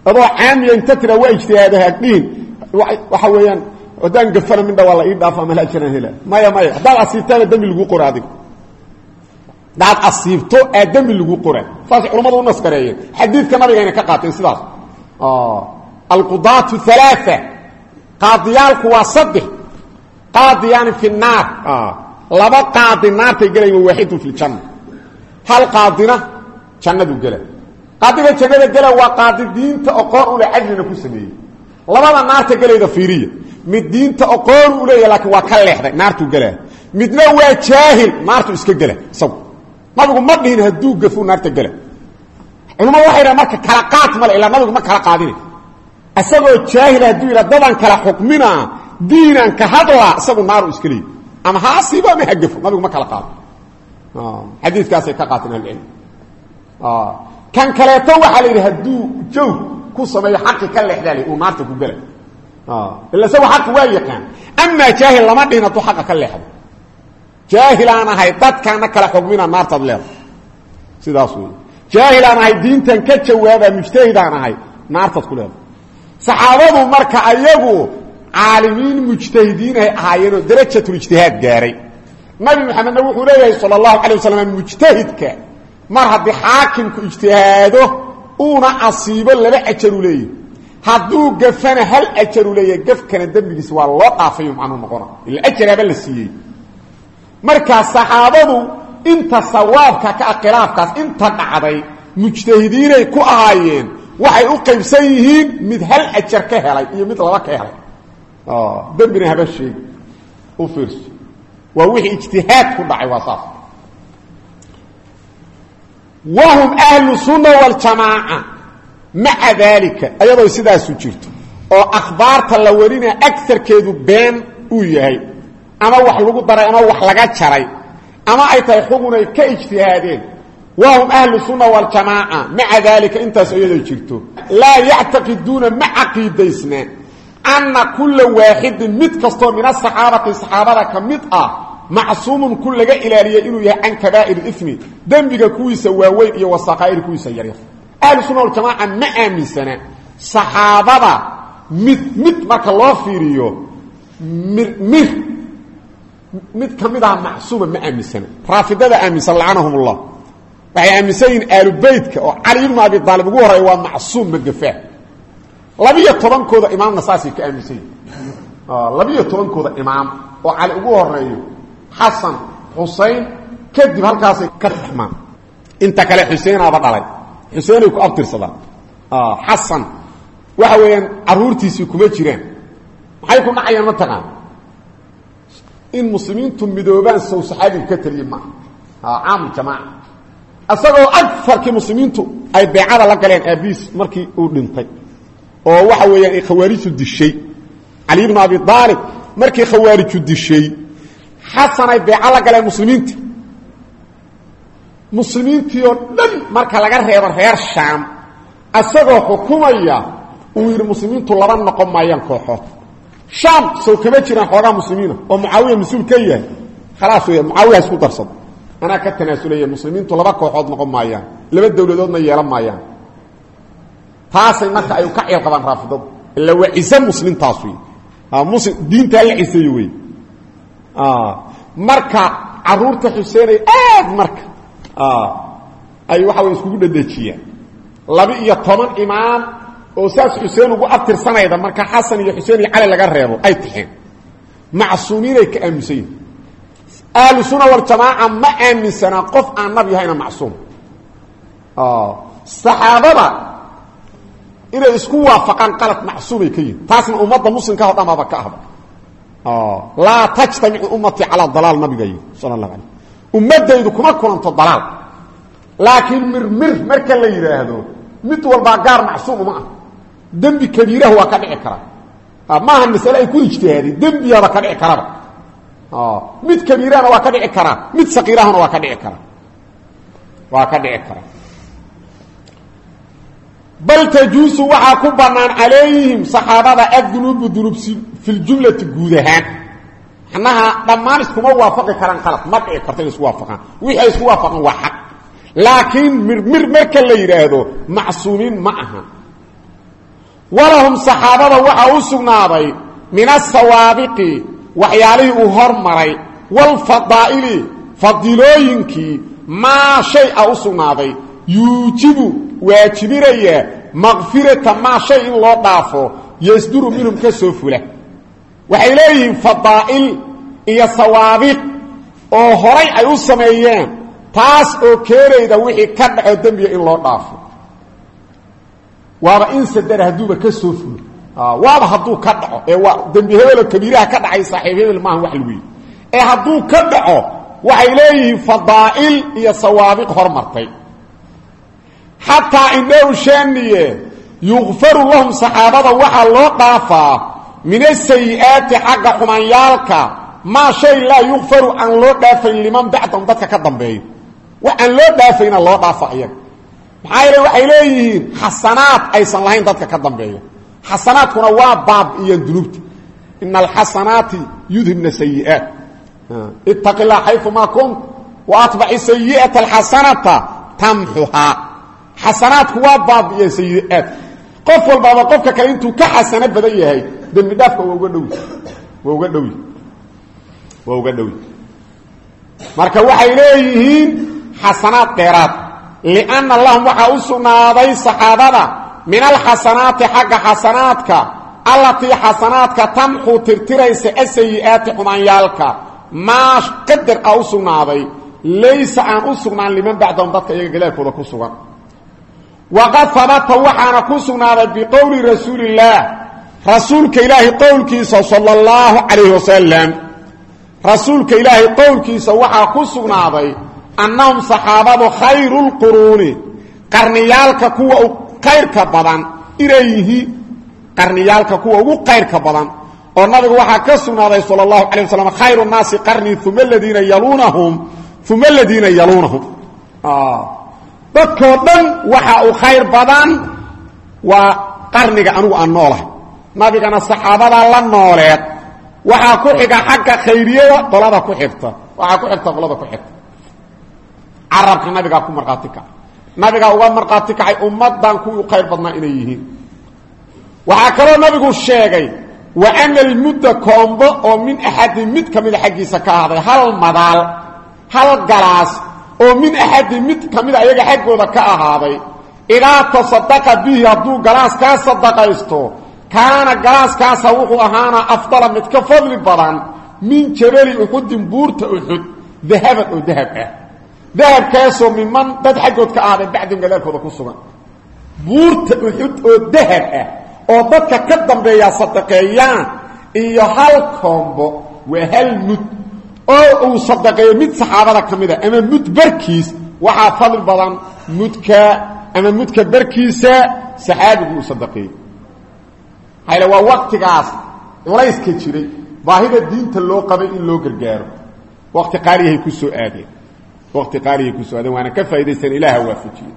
adoo caamiya inta tira waa ijtihaadaha dhiin waxa weeyaan wadaan gafana min dhawaa la ii dhaafa ama la ajran hela maya maya hadaad asiibtana dambi lagu qoro adiga daad asiibto ee dambi lagu qoro saas culimadu u naskareeyeen xadiidka nabigayna ka qaateen sidaas ah alqudaatu thalatha qaadiyaalku waa saddex qaadiyaan fi naar ah laba qaadi naarta galayeen waaxidun fi janna hal qaadina jannadu galay qaadiga jannada galay waa qaadi diinta aqoon u leh ajrina ku sameeyay labada naarta galayda fiiriya mid diinta aqoon u leeyahay laakiin waa ka leexday naartu galay midna waa jaahil naartu iska galay sab nabigu ma dhihin haduu gafu naarta galay culumada waxay yiraahdaan marka kala qaad ma ilaa nabigu ma kala qaadin asagoo jaahil haduu ila dadan kala xukmina diinan ka hadla asagu naaru iska leeyahay ama haasiba ma hagafu nabigu ma kala qaado ah xadiiskaas ay ka qaateen ilaa ah kan kaleeto waxa la yiraahdaa haduu jow ku sameeyo xaqi ka leexday uu naarta ku galay ah illa sawa xaq waa yaqaan amma jaahil lama dhina tu xaq ka leexday jaahilaana hay dadkana kala xukmina naarta leer sidaas weey jaahilaana hay diintan ka jawaaba mujtahidaana hay naarta ku leer saxaabadu marka ayagu عالمين مجتهدين هاينو درجة الاجتهاد جاري نبي محمد وحو ليه صلى الله عليه وسلم مجتهدك مرحب بحاكم اجتهاده اونا عصيبا للا اجروا ليه هدو قفنا هل اجروا ليه قف كان الدم بسوى الله قافيهم عنه مقرى الاجر هذا السيئي مركز صحابه انت صوابك كأقلافك انت قعدي مجتهدين كو آيين وحي اقيم سيهين مد هل اجر كهلي iyo mid laba كهلي اه دبنا هذا الشيء وفرس ووحي اجتهاد كل دعي وصاف وهم اهل السنه والجماعه مع ذلك ايضا سدا سجرت او اخبار تلورينا اكثر كيدو بين او يahay ama wax lagu daray ama wax laga jaray ama ay tahay xugunay ka ijtihaadeen وهم اهل السنه والجماعه مع ذلك انت سيده جرتو لا يعتقدون مع عقيدتنا أن كل واحد متكستو من الصحابة الصحابة كمتأ معصوم كل جاء إلى إنه عن كبائر الإثم دنبك كويس ووين والصقائر كويس يريف أهل السنة والجماعة ما آمن سنة صحابة مت مت ما الله في ريو مت مت مت كمتها معصوم ما آمن سنة رافضة آمن صلى عنهم الله وهي آمن سين آل بيتك وعلي بن أبي طالب وهو هو معصوم من الجفاء labiyo toban kooda imaam nasaasi ka aaminsan ah labiyo toban kooda imaam oo cali ugu horeeyo xasan xuseyn kadib halkaas ka taxmaan inta kale xuseyn aba dhalay xuseyn ku abtirsada ah xasan waxa weeyaan aruurtiisi kuma jiraan maxay ku dhacayaan ma taqaan in muslimiintu midoobaan soo saxaabi ka taliyma ah aam jamaa asagoo akfarki muslimiintu ay beecada la galeen abiis markii uu dhintay oo waxa weeyaan khawaariju dishay ali ibn abi talib markii khawaariju dishay xasan ay beeca la galeen muslimiinta muslimiintii oo dhan marka laga reebo reer shaam asagoo xukumaya uu yiri muslimiintu laba noqon maayaan kooxood shaam soo kama jiraan xoogaa muslimiina oo muawiya mas'uul ka yahay khalaas weey muawiya isku darsad ana ka tanaasulay muslimiintu laba kooxood noqon maayaan laba dawladoodna yeelan maayaan taasay marka ay ka ceel qaban raafidad illa waa isa muslim taaswi ah muslim diinta la isay way ah marka caruurta xuseen ay aad marka ah ay waxa way isku dhadajiyaan laba iyo toban imaam oo saas xuseen ugu aftirsanayda marka xasan iyo xuseen iyo cali laga reebo ay taxeen macsuumiin ay ka aaminsan ahlu sunna wal jamaa ma aaminsana qof aan nabi hayna macsuum ah saxaabada inay isku waafaqan qalad macsuumay ka yihiin taasna ummadda muslimka oo dhamaba ka ahba ah la tajtami ummati ala dalal nabiga sallallahu alayhi ummadaydu kuma kulanto dalal laakiin mir mir marka la yiraahdo mid walba gaar macsuum ma ah dambi kabiiraha waa ka dhici kara ah ma han mas'ala ay ku ijtihaadi dambi yaa ka dhici kara ah mid kabiirana waa ka dhici kara mid saqiirahana waa ka dhici kara waa ka dhici kara بل تجوز وحاكم بنان عليهم صحابة الذنوب الذنوب في الجملة جودهان حناها لما نسكما وافق كران خلق ما بقى كرتين اسوافقا وحي اسوافقا وحق لكن مر مر مركا اللي يرادو معصومين معها walahum saxaabada waxa u sugnaaday min as-sawaabiqi waxyaalihi uu hormaray wal fadaa'ili fadilooyinkii ma shay u sugnaaday yuujibu waajibiraya maghfirata ma shay in loo dhaafo yasduru minhum kasoo fula waxay leeyihiin fadaa'il iyo sawaabiq oo horay ay u sameeyeen taas oo keenayda wixii ka dhaco dambiga in loo dhaafo waaba in sadar haduuba ka soo fulo waaba haduu ka dhaco ee waa dambi hebel kabiiraha ka dhacay saaxiib hebel ma wax lagu ee haduu ka dhaco waxay leeyihiin fadaa'il iyo sawaabiq hormartay hatta inuu shaaniye yughfaru lahum saxaabada waxa loo dhaafaa min as-sayi'ati xaqa xumayaalka ma shay la yughfaru an loo dhaafay liman ba'dhum dadka ka dambeeyo wa an loo dhaafayna loo dhaafa iyaga maxay waxay leeyihiin xasanaat aysan lahayn dadka ka dambeeyo xasanaadkuna waa baab iyo dunubta innal hasanati yudhibna sayi'at ittaqillaha haythu ma kunt wa atba'i sayi'ata alhasanata tamhuha xasanaadku waa baab iyo sayi'at qof walba qofka kale intuu ka xasana badan yahay dambi dhaafka waa uga dhow waa uga dhow waa uga dhow marka waxay leeyihiin xasanaad dheeraad li'anna allah waxa u sugnaaday saxaabada min alxasanaati xagga xasanaadka allatii xasanaadka tamxu tirtiraysa asayi'aati xumaanyaalka maa qadar a u sugnaaday laysa aan u sugnaan liman bacdahum dadka iyaga galaalkooda ku sugan waqad habata waxaana ku sugnaaday biqowli rasuulillaah rasuulka ilaahi qowlkiisa sala allahu calayhi wasalam rasuulka ilaahi qowlkiisa waxaa ku sugnaaday annahum saxaabadu khayru lquruuni qarniyaalka kuwa u khayrka badan inay yihiin qarniyaalka kuwa ugu khayrka badan oo nabigu waxaa ka sugnaaday sala allahu calayh wasalam khayru nnaasi qarnii uma aladiina yaluunahum uma aladiina yaluunahum dadkoo dhan waxa uu khayr badan waa qarniga anugu aan noolahay nabigana saxaabada la nooleed waxaa ku xiga xagga khayriyada qolada ku xigta waxaa ku xigta qolada ku xigta carabka nabiga ku marqaati ka nabiga uga marqaati kacay ummadan ku khayr badnaa inay yihiin waxa kale nabigu sheegay wa anna al-mudda kombo oo min ahad mid kamid xaqiisa ka haday hal madaal hal galaas oo min ahad mid kamid ayaga xaqooda ka ahaaday ila tasaddaqa bihi hadu galaas ka sadaqaysto kaana galaas kaas wuxuu ahaana afdala mid ka fadli badan min jabali uhud buurta uhud dahab oo dahab ah dahab kaasoo miman dad xaqood ka ahaaday bacdin galaalkooda ku sugan buurta uhud oo dahab ah oo dadka ka dambeeya sadaqeeyaan iyo hal kombo waa hal mud oo uu sadaqeeyo mid saxaabada kamida ama mud barkiis waxa fadl badan mudka ama mudka barkiisa saxaabigu uu sadaqeeyo hayla waa waqtigaas culayska jiray baahida diinta loo qabay in loo gargaaro waqti qaalihay ku soo aadeen waqti qaalihay ku soo aadeen waana ka faa'iideysan ilaaha waafajiyo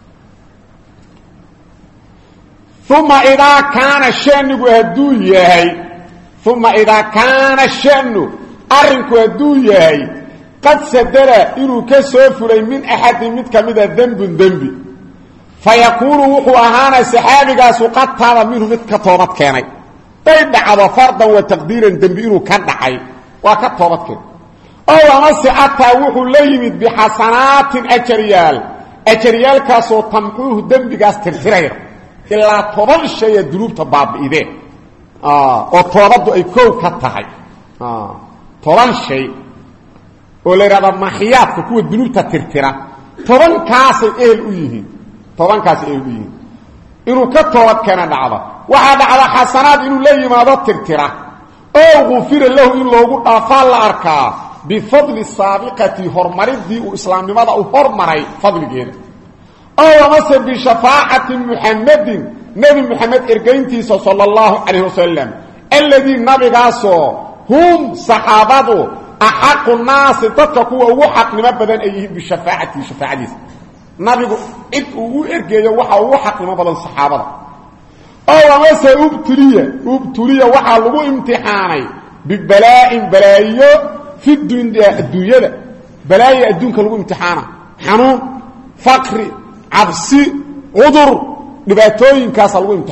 ثم إذا كان الشأن هدو يهي ثم إذا كان الشأن أرنك هدو يهي قد سدر إنو كسوف لي من أحد متك مدى ذنب ذنبي فيكون وحو أهانا سحابي قاسو قد طال منه متك طورت كاني طيب على فرضا وتقديرا ذنبي إنو كان دعي وكد طورت كاني أو أمس أتا وحو ليمد بحسنات أجريال أجريال كاسو تمحوه ذنبي قاس ترسرير إلا طبان شيء دروب تباب إذا آه وطوابده أي كو كتاعي آه طبان شيء ولي رضا محيات كو الدروب تترترا طبان كاس إيه الأيه طبان كاس إيه الأيه إنه كتواب كان دعوة وحد على حسنات إنه لي ماذا ترترا أو غفر له إنه قلت أفال الأركا بفضل السابقة هرمرد دي وإسلام لماذا هرمري فضل جينه أو مثل بشفاعة محمد نبي محمد إرقينتي صلى الله عليه وسلم الذي نبي قاسو هم صحابته أحق الناس تتكوا وحق لمبدا أيهم بالشفاعة شفاعة دي نبي إدقوا إرقيا وحا وحق لمبدا صحابته أو مثل أبتلية أبتلية وحا لغو امتحاني ببلاء بلايو في الدنيا الدنيا بلايا الدنيا لغو امتحانا حنون فقري عبسي عذر dhibaatooyinkaas lagu imtixaana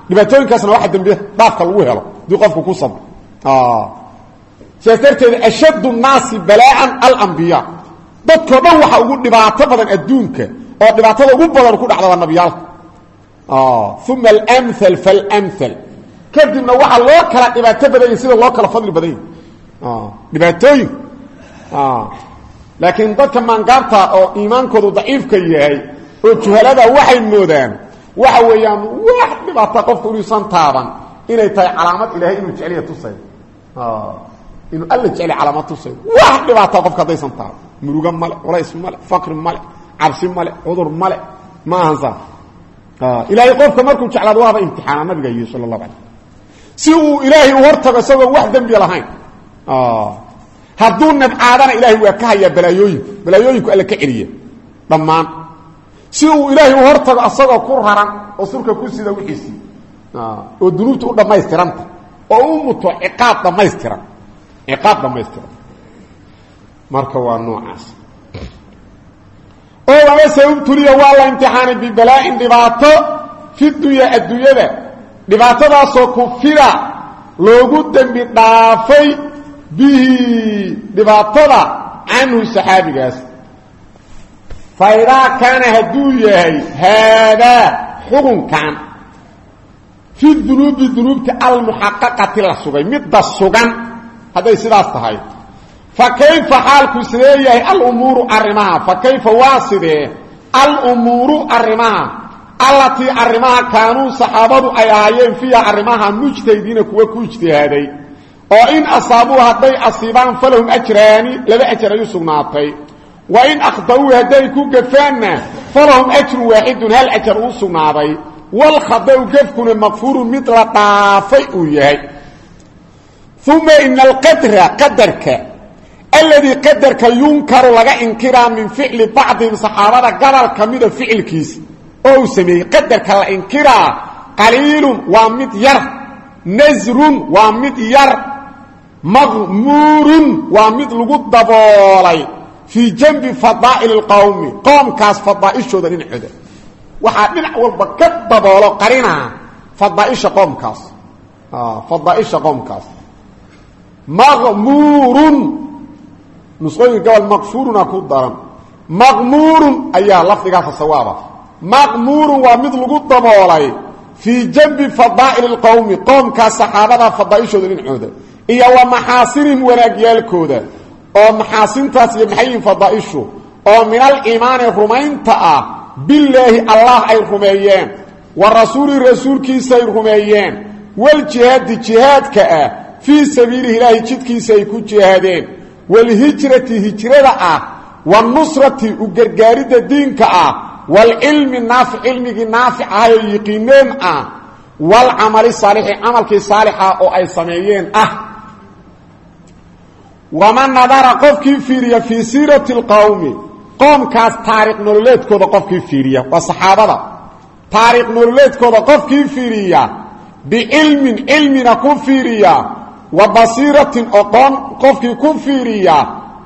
dhibaatooyinkaasna waxa dambe dhaafka lagu helo dii qofku ku sabr ah sheekarteeda ashaddu naasi balaa'an al-anbiya dadka dhan waxa ugu dhibaato badan adduunka oo dhibaatada ugu badan ku dhacda nabiyaalka ah thumma al-amthal fal-amthal kadibna waxa loo kala dhibaato badan sida loo kala fadli badan ah dhibaatooyin ah laakiin dadka mangaarta oo iimaankoodu daciifka yahay oo juhalada waxay moodaan waxa weeyaan wax dhibaato qofku inuu san taaban inay tahay calaamad ilaahay inuu jecel yahay tusay ah inuu alla jecel calaamad tusay wax dhibaato qofka hadaysan taaban muruga male walays male faqr male cabsi male cudur male ma ahansa ah ilaahay qofka markuu jeclaado waaba imtixaan nabiga sallallahu alayhi si uu ilaahay u hortago isagoo wax dambi lahayn ah hadduu nabcaadana ilaahay waa ka haya balaayooyin balaayooyinku alla ka celiya dhammaan si uu ilaahay u hortago asagoo ku raran oo surka ku sida wixiisi oo dunuubta u dhamaystiranta oo u muto ciqaab dhamaystiran ciqaab dhamaystiran marka waa noocaas oo wama sababtuliya waa la imtixaanay bi balaa'in dhibaato fi dunya adduunyada dhibaatadaasoo kufira loogu dambi dhaafay bihi dhibaatada canhu saxaabigaas faidaa kaana hadduu yahay haadaa xukunkan fi dunuubi dunuubti almuxaqaqati la sugay midda sugan hadday sidaas tahay fa kayfa xaalku sidee yahay alumuuru arrimaha fa kayfa waa sidee alumuuru arrimaha allatii arrimaha kaanuu saxaabadu ay ahaayeen fiiha arrimaha mujtahidiina kuwa ku ijtihaaday oo in asaabuu hadday asiibaan falahum ajraani laba ajar ay u sugnaatay wa in akhda'uu hadday ku gafaanna falahum ajrun waaxidun hal ajar uu sugnaaday walkhada'u gafkuna maqfuurun mid la dhaafay uu yahay uma ina alqadra qadarka alladii qadarka yunkaru laga inkiraa min ficli bacdihim saxaabada gobol ka mida ficilkiisa oo uu sameeyey qadarka la inkiraa qaliilun waa mid yar nasrun waa mid yar maqmuurun waa mid lagu daboolay fii janbi fadaa'ili lqowmi qoomkaas fadaa'ishooda dhinacooda waxaa dhinac walba ka daboolo qarinaa fadaaisha qoomkaas fadaaisha qoomkaas maqmuurun nusqooyinka gobol maqfuuruna ku daran maqmuurun ayaa lafdigaasa sawaaba maqmuurun waa mid lagu daboolay fii janbi fadaa'ili lqowmi qoomkaas saxaabada fadaaishooda dhinacooda iyo wa maxaasinihim wanaagyaalkooda oo maxaasintaas iyo maxayin fadaaishu oo min aliimaani rumaynta ah bilaahi allah ay rumeeyeen wa rasuuli rasuulkiisa ay rumeeyeen waljihaadi jihaadka ah fii sabiilihi ilaahi jidkiisa ay ku jihaadeen walhijrati hijrada ah wanusrati u gargaaridda diinka ah walcilmi naafic cilmigii naafic ah oo yiqiineen ah walcamali saalixi camalkii saalixa oo ay sameeyeen ah waman nadara qofkii fiiriya fii siirati lqowmi qoomkaas taariikh nololeedkooda qofkii fiiriya waa saxaabada taariikh nololeedkooda qofkii fiiriya bicilmin cilmina ku fiiriya wa basiiratin oqoon qofkii ku fiiriya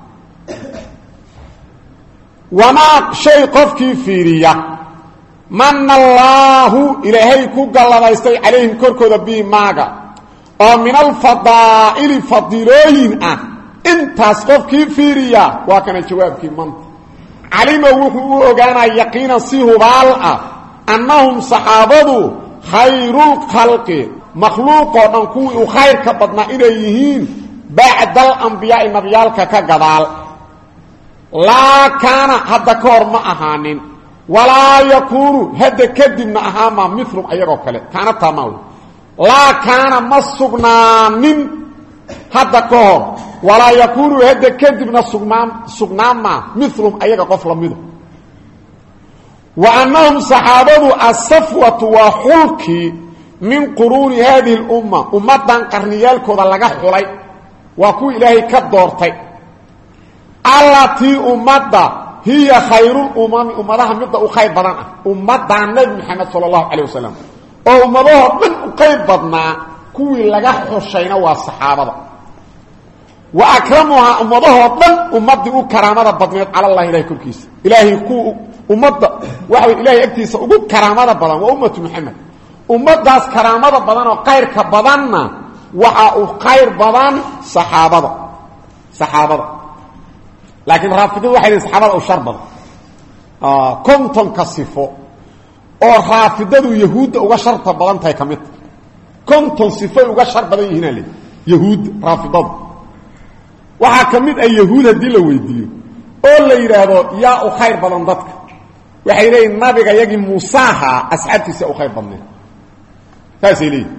wamaa shay qofkii fiiriya manna allaahu ilaahay ku galladaystay calayhim korkooda bihi maaga oo min alfadaa'ili fadiilooyin ah intaas qofkii fiiriya waa kana jawaabkii manta calima wuxuu u ogaanaya yaqiinan si hubaal ah annahum saxaabadu khayrulkhalqi makhluuqoo dhan kuwii u khayr ka badnaa inay yihiin bacda alambiyaai nabiyaalka ka gadaal laa kaana hadda ka hor ma ahaanin walaa yakuunu hadda kadibna ahaama milum ayagoo kale kaana taamaw laa kaana ma sugnaanin hadda ka hor walaa yakuunu hadda kadibna sugnaan sugnaanma milum ayaga qof lamidu wa annahum saxaabadu asafwatu waa xulkii min quruuni haadihi lumma ummaddan qarniyaalkooda laga xulay waa kuwa ilaahay ka doortay allatii ummadda hiya khayrulumami ummadaha midda u khayr badan ah ummaddaa nebi moxamed sala allahu calay wasalam oo ummadahoo dhan u qayb badnaa kuwii laga xushayna waa saxaabada wa akramuhaa ummadahoo dhan ummaddii u karaamada badneed cala allahi ilahay korkiisa ilaahay ku ummadda waxa way ilahay agtiisa ugu karaamada badan waa ummatu moxamed ummadaas karaamada badan oo qayrka badanna waxa uu qayr badan saxaabada saxaabada laakiin raafidadu waxay leeyihiin saxaabada oo shar badan ah konton ka sifo oo raafidadu yahuudda uga sharta badan tahay kamid konton sifo uga shar badan yihiin ale yahuud raafidadu waxa kamid ay yahuud hadii la weydiiyo oo la yiraahdo yaa u khayr badan dadka waxay leeyihiin nabiga yagi muusaha asxaabtiisa u khayr badnaa taasay leeyihiin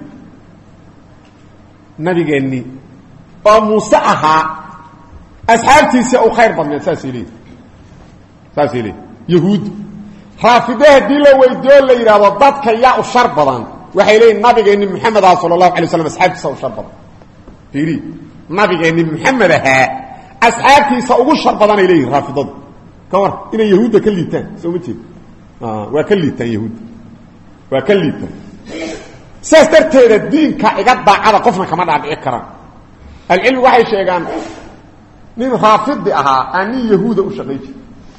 nabigeeni oo muusa ahaa asxaabtiisa u khayr badnaa taasay leeyihiin taasay leeyihiin yahuud raafidada hadii la weydiiyo la yiraahdo dadka yaa u shar badan waxay leeyihiin nabigeeni maxamed sallallahu alayhi wasallam asxaabtiisa u shar badan fiiri nabigeeni maxamed ahaa asxaabtiisa ugu shar badan ay leeyihiin raafidadu kawar inay yahuudda ka liitaan soo ma jeed ah waa ka liitaan yahuudda waa ka liitaan saas darteeda diinka iga daacada qofna kama dhaadhici karaan alcilmi waxay sheegaan nin raafidi ahaa aan yahuuda u shaqeeyay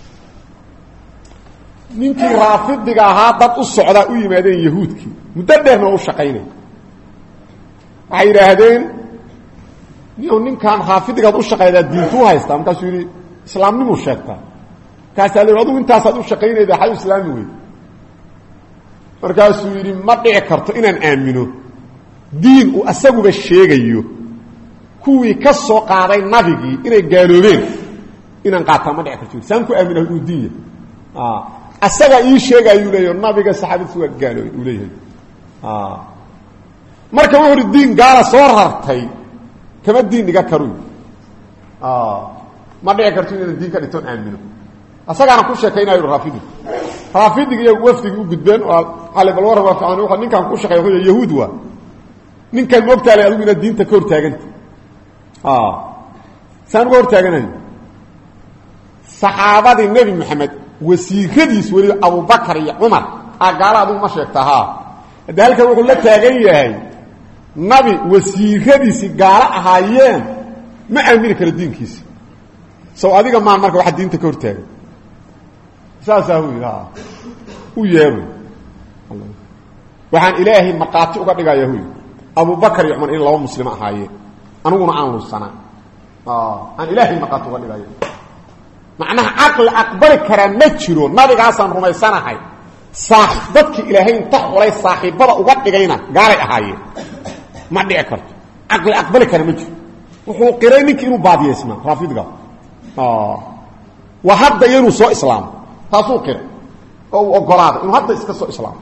ninkii raafidiga ahaa dad u socda u yimaadeen yahuudkii muddo dheerna u shaqeynay waxay yiraahdeen niyo ninkan raafidiga u shaqeeyay diintu haysta markaas yiri islaamnimo sheegta kaas aad adigu intaas aad u shaqeynayda xay islaami weey markaas yiri ma dhici karto inaan aamino diin uu asaguba sheegayo kuwii ka soo qaaday nabigi inay gaaloobeen inaan qaata ma dhici karto saan ku aamino uu diin ah asaga ii sheegayo leeyo nabiga saxaabadiisu waa gaaloobay uu leeyahay ah marka wuxuu diin gaala soo rartay kama diin dhiga karo ah ma dhici karto inaan diin ka dhigto aamino asagana ku sheekaynayo raafidi raafidi iyo wafdiga u gudbeen oo xalay bal war waa fiican waxa ninkan ku shaqeeyo yahuud waa ninkan moogtaale adigu ina diinta ka hortaaganta ah saan uga hortaaganayo saxaabadii nabi maxamed wasiiradiis wali Abu Bakar iyo Umar agaala adu ma sheegta ha dalka wuxuu la taagan yahay nabi wasiiradiisi gaala ahaayeen ma aamini karo diinkiisa soo adiga ma marka waxa diinta ka hortaagan saasaa yaa u yeeray waxaan ilaahi maqaati uga dhigaya huwi Abu Bakar iyo Umar in laba muslim ahaayeen anuguna aan lusana ah aan ilaahi maqaati uga dhigaya macnaha aql aqbal kara ma jiro nabigaasan rumaysanahay saaxibadki ilaahay inta xulay saaxibada uga dhigayna gaalay ahaayeen ma dhici karto aql aqbal kara ma jiro wuxuu qiray ninkii inuu baadiyeysna raafidga ah wa hadda inuu soo islaam taasuu qiray oo ogolaaday inuu hadda iska soo islaam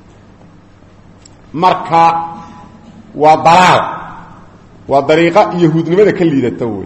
marka waa dalaal waa dariiqa yahuudnimada ka liidata way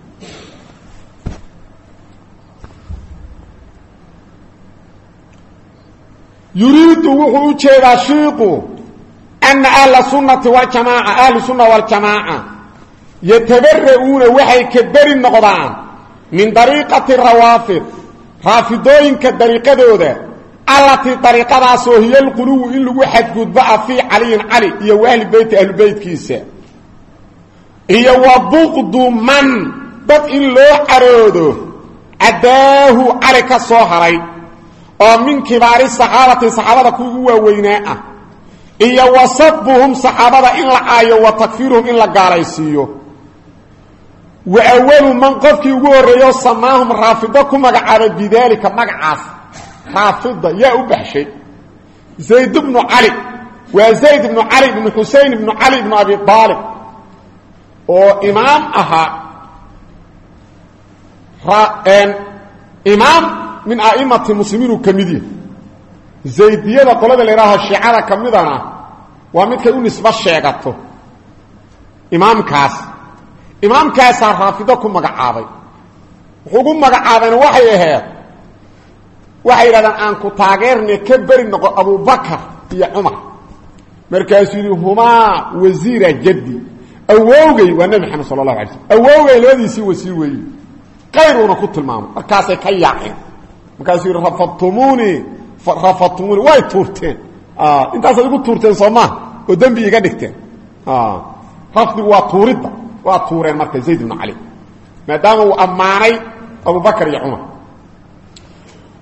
يريد وحو جيدا شيقو أن أهل السنة والجماعة أهل السنة والجماعة يتبرؤون وحي كبر النقضان من طريقة الروافض رافضين كالطريقة دودا التي طريقة داسو هي القلوب إلا واحد قد بقى في علي علي هي أهل بيت أهل بيت كيسا هي وبغض من بط إن لو عروده أداه عليك الصهرين ومن كبار الصحابة صحابة كووا ويناء إيا وصبهم صحابة إلا آية وتكفيرهم إلا قاريسيو وأول من قفك يقول ريو سماهم رافضكم مقعب بذلك مقعاف رافضة يا أبحشي زيد بن علي وزيد بن علي بن حسين بن علي بن أبي طالب وإمام أها إمام من أئمة المسلمين كمدين زيدية قولة اللي راها الشيعة كمدنا ومثل يقول نسبة الشيعة إمام كاس إمام كاس رافضكم مقعابي وحكم مقعابين وحي هي وحي لدن أنكو تاغيرني كبر أبو بكر يا عمر مركزين هما وزير جدي أووغي والنبي محمد صلى الله عليه وسلم أووغي الذي سي وسيوي غيرنا كنت المام مركزي كياحين مركزي رفضتموني رفضتموني واي تورتين اه انت اصلا يقول تورتين صوما ودنبي يغا دغتين اه رفضي وا توريدا وا تورين مركز زيد بن علي ما دام هو اماني ابو بكر يا عمر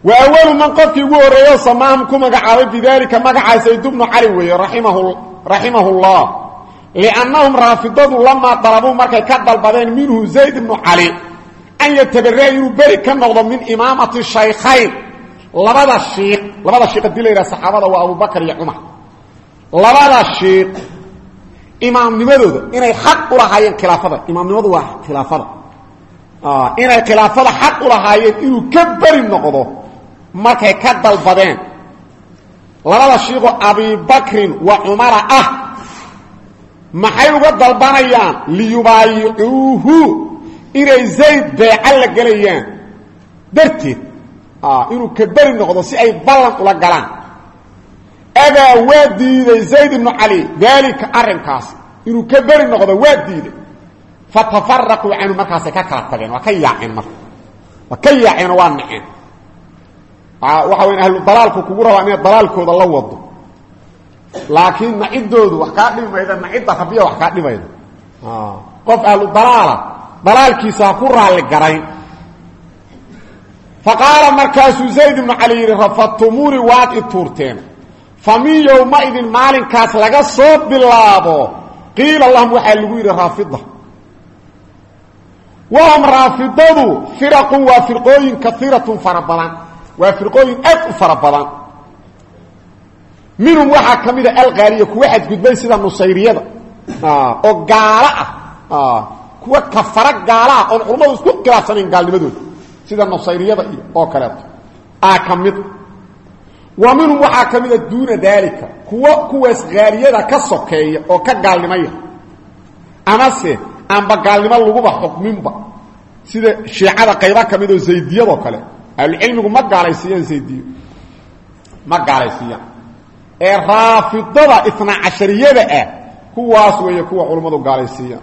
وأول من قفك يقول سماهم كما قعوا بذلك مقع سيد بن علي رحمه, رحمه الله لأنهم رافضوا لما طلبوا مركا كدل بدين منه زيد بن علي أن يتبرئوا بركا نغضا من إمامة الشيخين لبدا الشيخ لبدا الشيخ الدليل الصحابة وأبو بكر يعمه لبدا الشيخ إمام نمدود إنه حق لهايين خلافة إمام نمدود واحد خلافة آه إنه خلافة حق لهايين إنه كبر النقضه markay ka dalbadeen labada sheekh Abi Bakr wa Umar ah maxay uga dalbanayaan liyubaayuhu inay Zayd bay'al la galayaan darteed ah inuu ka bari noqdo si ay ballan ula galaan aba wadiiday Zayd ibn Ali dalika arrinkaas inuu ka bari noqdo wadiiday fatafarraqu anhu markaas ka kala tageen waa ka yaacin mar waa ka yaacin waa naceen waxa weyn ahlu dalaalku kugu rabaa inay dalaalkooda la wado laakiin macidoodu wax ka dhimayda macida rabiya wax ka dhimayda ah qof ahlu dalaala dalaalkiisa ku raali garay faqala markaasu Zayd ibn Ali rafatumuri waad iturteen fami yawma idin maalinkaas laga soo bilaabo qila lahum waxa lagu yiri raafida wa hum raafidadu firaqun wa firqooyin kathiratun farabalan وفرقين أف فربضان منهم واحد كميدة الغالية كواحد قد بي سيدا النصيرية آه او قالاء آه كوا كفرق قالاء او نعرمه اسكو قراسانين قال لمدود سيدا النصيرية او كلاب آه كميدة ومنهم واحد كميدة دون ذلك كوا كواس غالية كالسوكية او كقال لمية اما سي انبا قال لما اللغوبة حكمين با سيدا شيعة قيبا كميدة زيدية او كلاب العلم ما قاليسيان سيدي ما قاليسيان الرافضه اثنا عشريه اه كواس وهي كوا علماء قاليسيان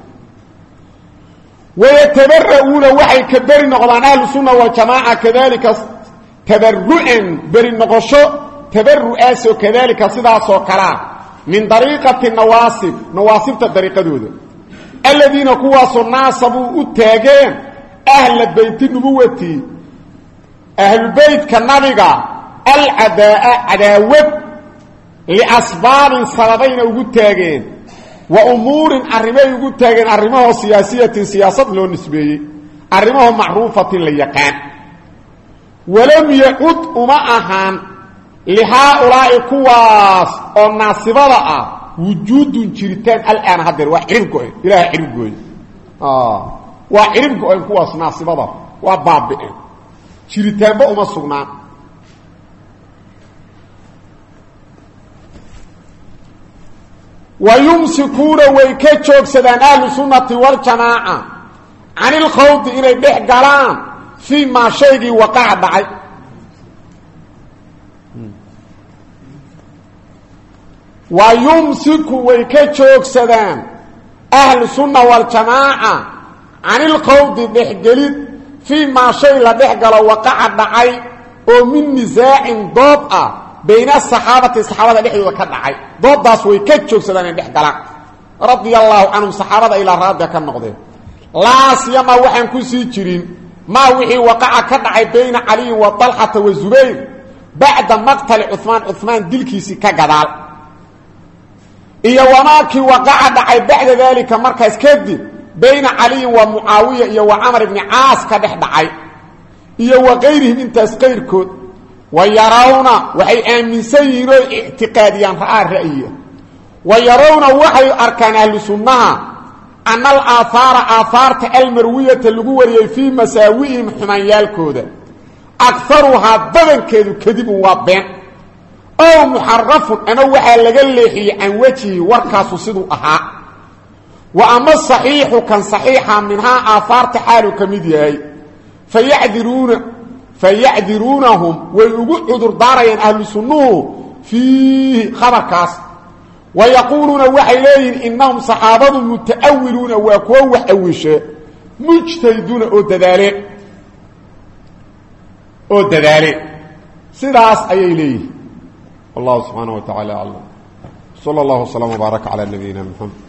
ويتبرؤون وحي كبر نقضان اهل السنه والجماعه كذلك تبرؤا بالنقشو تبرؤ اسو كذلك سداسو كلا من طريقه النواصب نواصب الطريقه دود الذين كواس ناصبوا التاجين اهل بيت النبوه أهل البيت كالنبغة العداء عداوة لأسباب سببين وجود تاجين وأمور أرميه وجود تاجين أرميه سياسية سياسة له نسبية أرميه معروفة ليقان ولم يعد أمعها لهؤلاء كواس أو ناصبة وجود جريتان الآن هذا وعرفكم إلهي عرفكم آه وعرفكم كواس ناصبة وبابئين شريتان با uma sugnaan ويمسكون ويكتشوك سدان أهل السنة والجماعة عن الخوض إلى بيح قلان فيما شيء وقع بعي ويمسك ويكتشوك سدان أهل السنة والجماعة عن الخوض بيح قليد فيما شيء لدحقل وقع دعي ومن نزاع ضوء بين الصحابة الصحابة دحقل وقع دعي ضوء داس ويكتشوك سدان دحقل رضي الله عنهم صحابة إلى رادة كان نقضي لا سيما وحن كسي جرين ما وحي وقع كدعي بين علي وطلحة والزبير بعد مقتل عثمان عثمان دلكيسي كقدال إيا وماكي وقع دعي بعد ذلك مركز كذب بين علي ومعاوية إيا وعمر بن عاص كدح دعي إيا وغيرهم انتاس غيركود ويرون وحي آمن سيرو اعتقاديا رأى الرأية ويرون وحي أركان أهل سنها أن الآثار آثار المروية اللقوة في مساوئهم حمايال كودا أكثرها ضغن كذو كذب وابين أو محرف أنا وحي لقليحي عن وجهه وركاس صدو أها وأما الصحيح كان صحيحا منها آثار تحال كميدياي فيعذرون فيعذرونهم ويقعدوا دارين أهل السنة في خبر كاس ويقولون وحيلين إنهم صحابة متأولون وكوح أوشاء مجتهدون أددالي أددالي سيداس أيليه الله سبحانه وتعالى أعلم صلى الله وسلم وبارك على نبينا محمد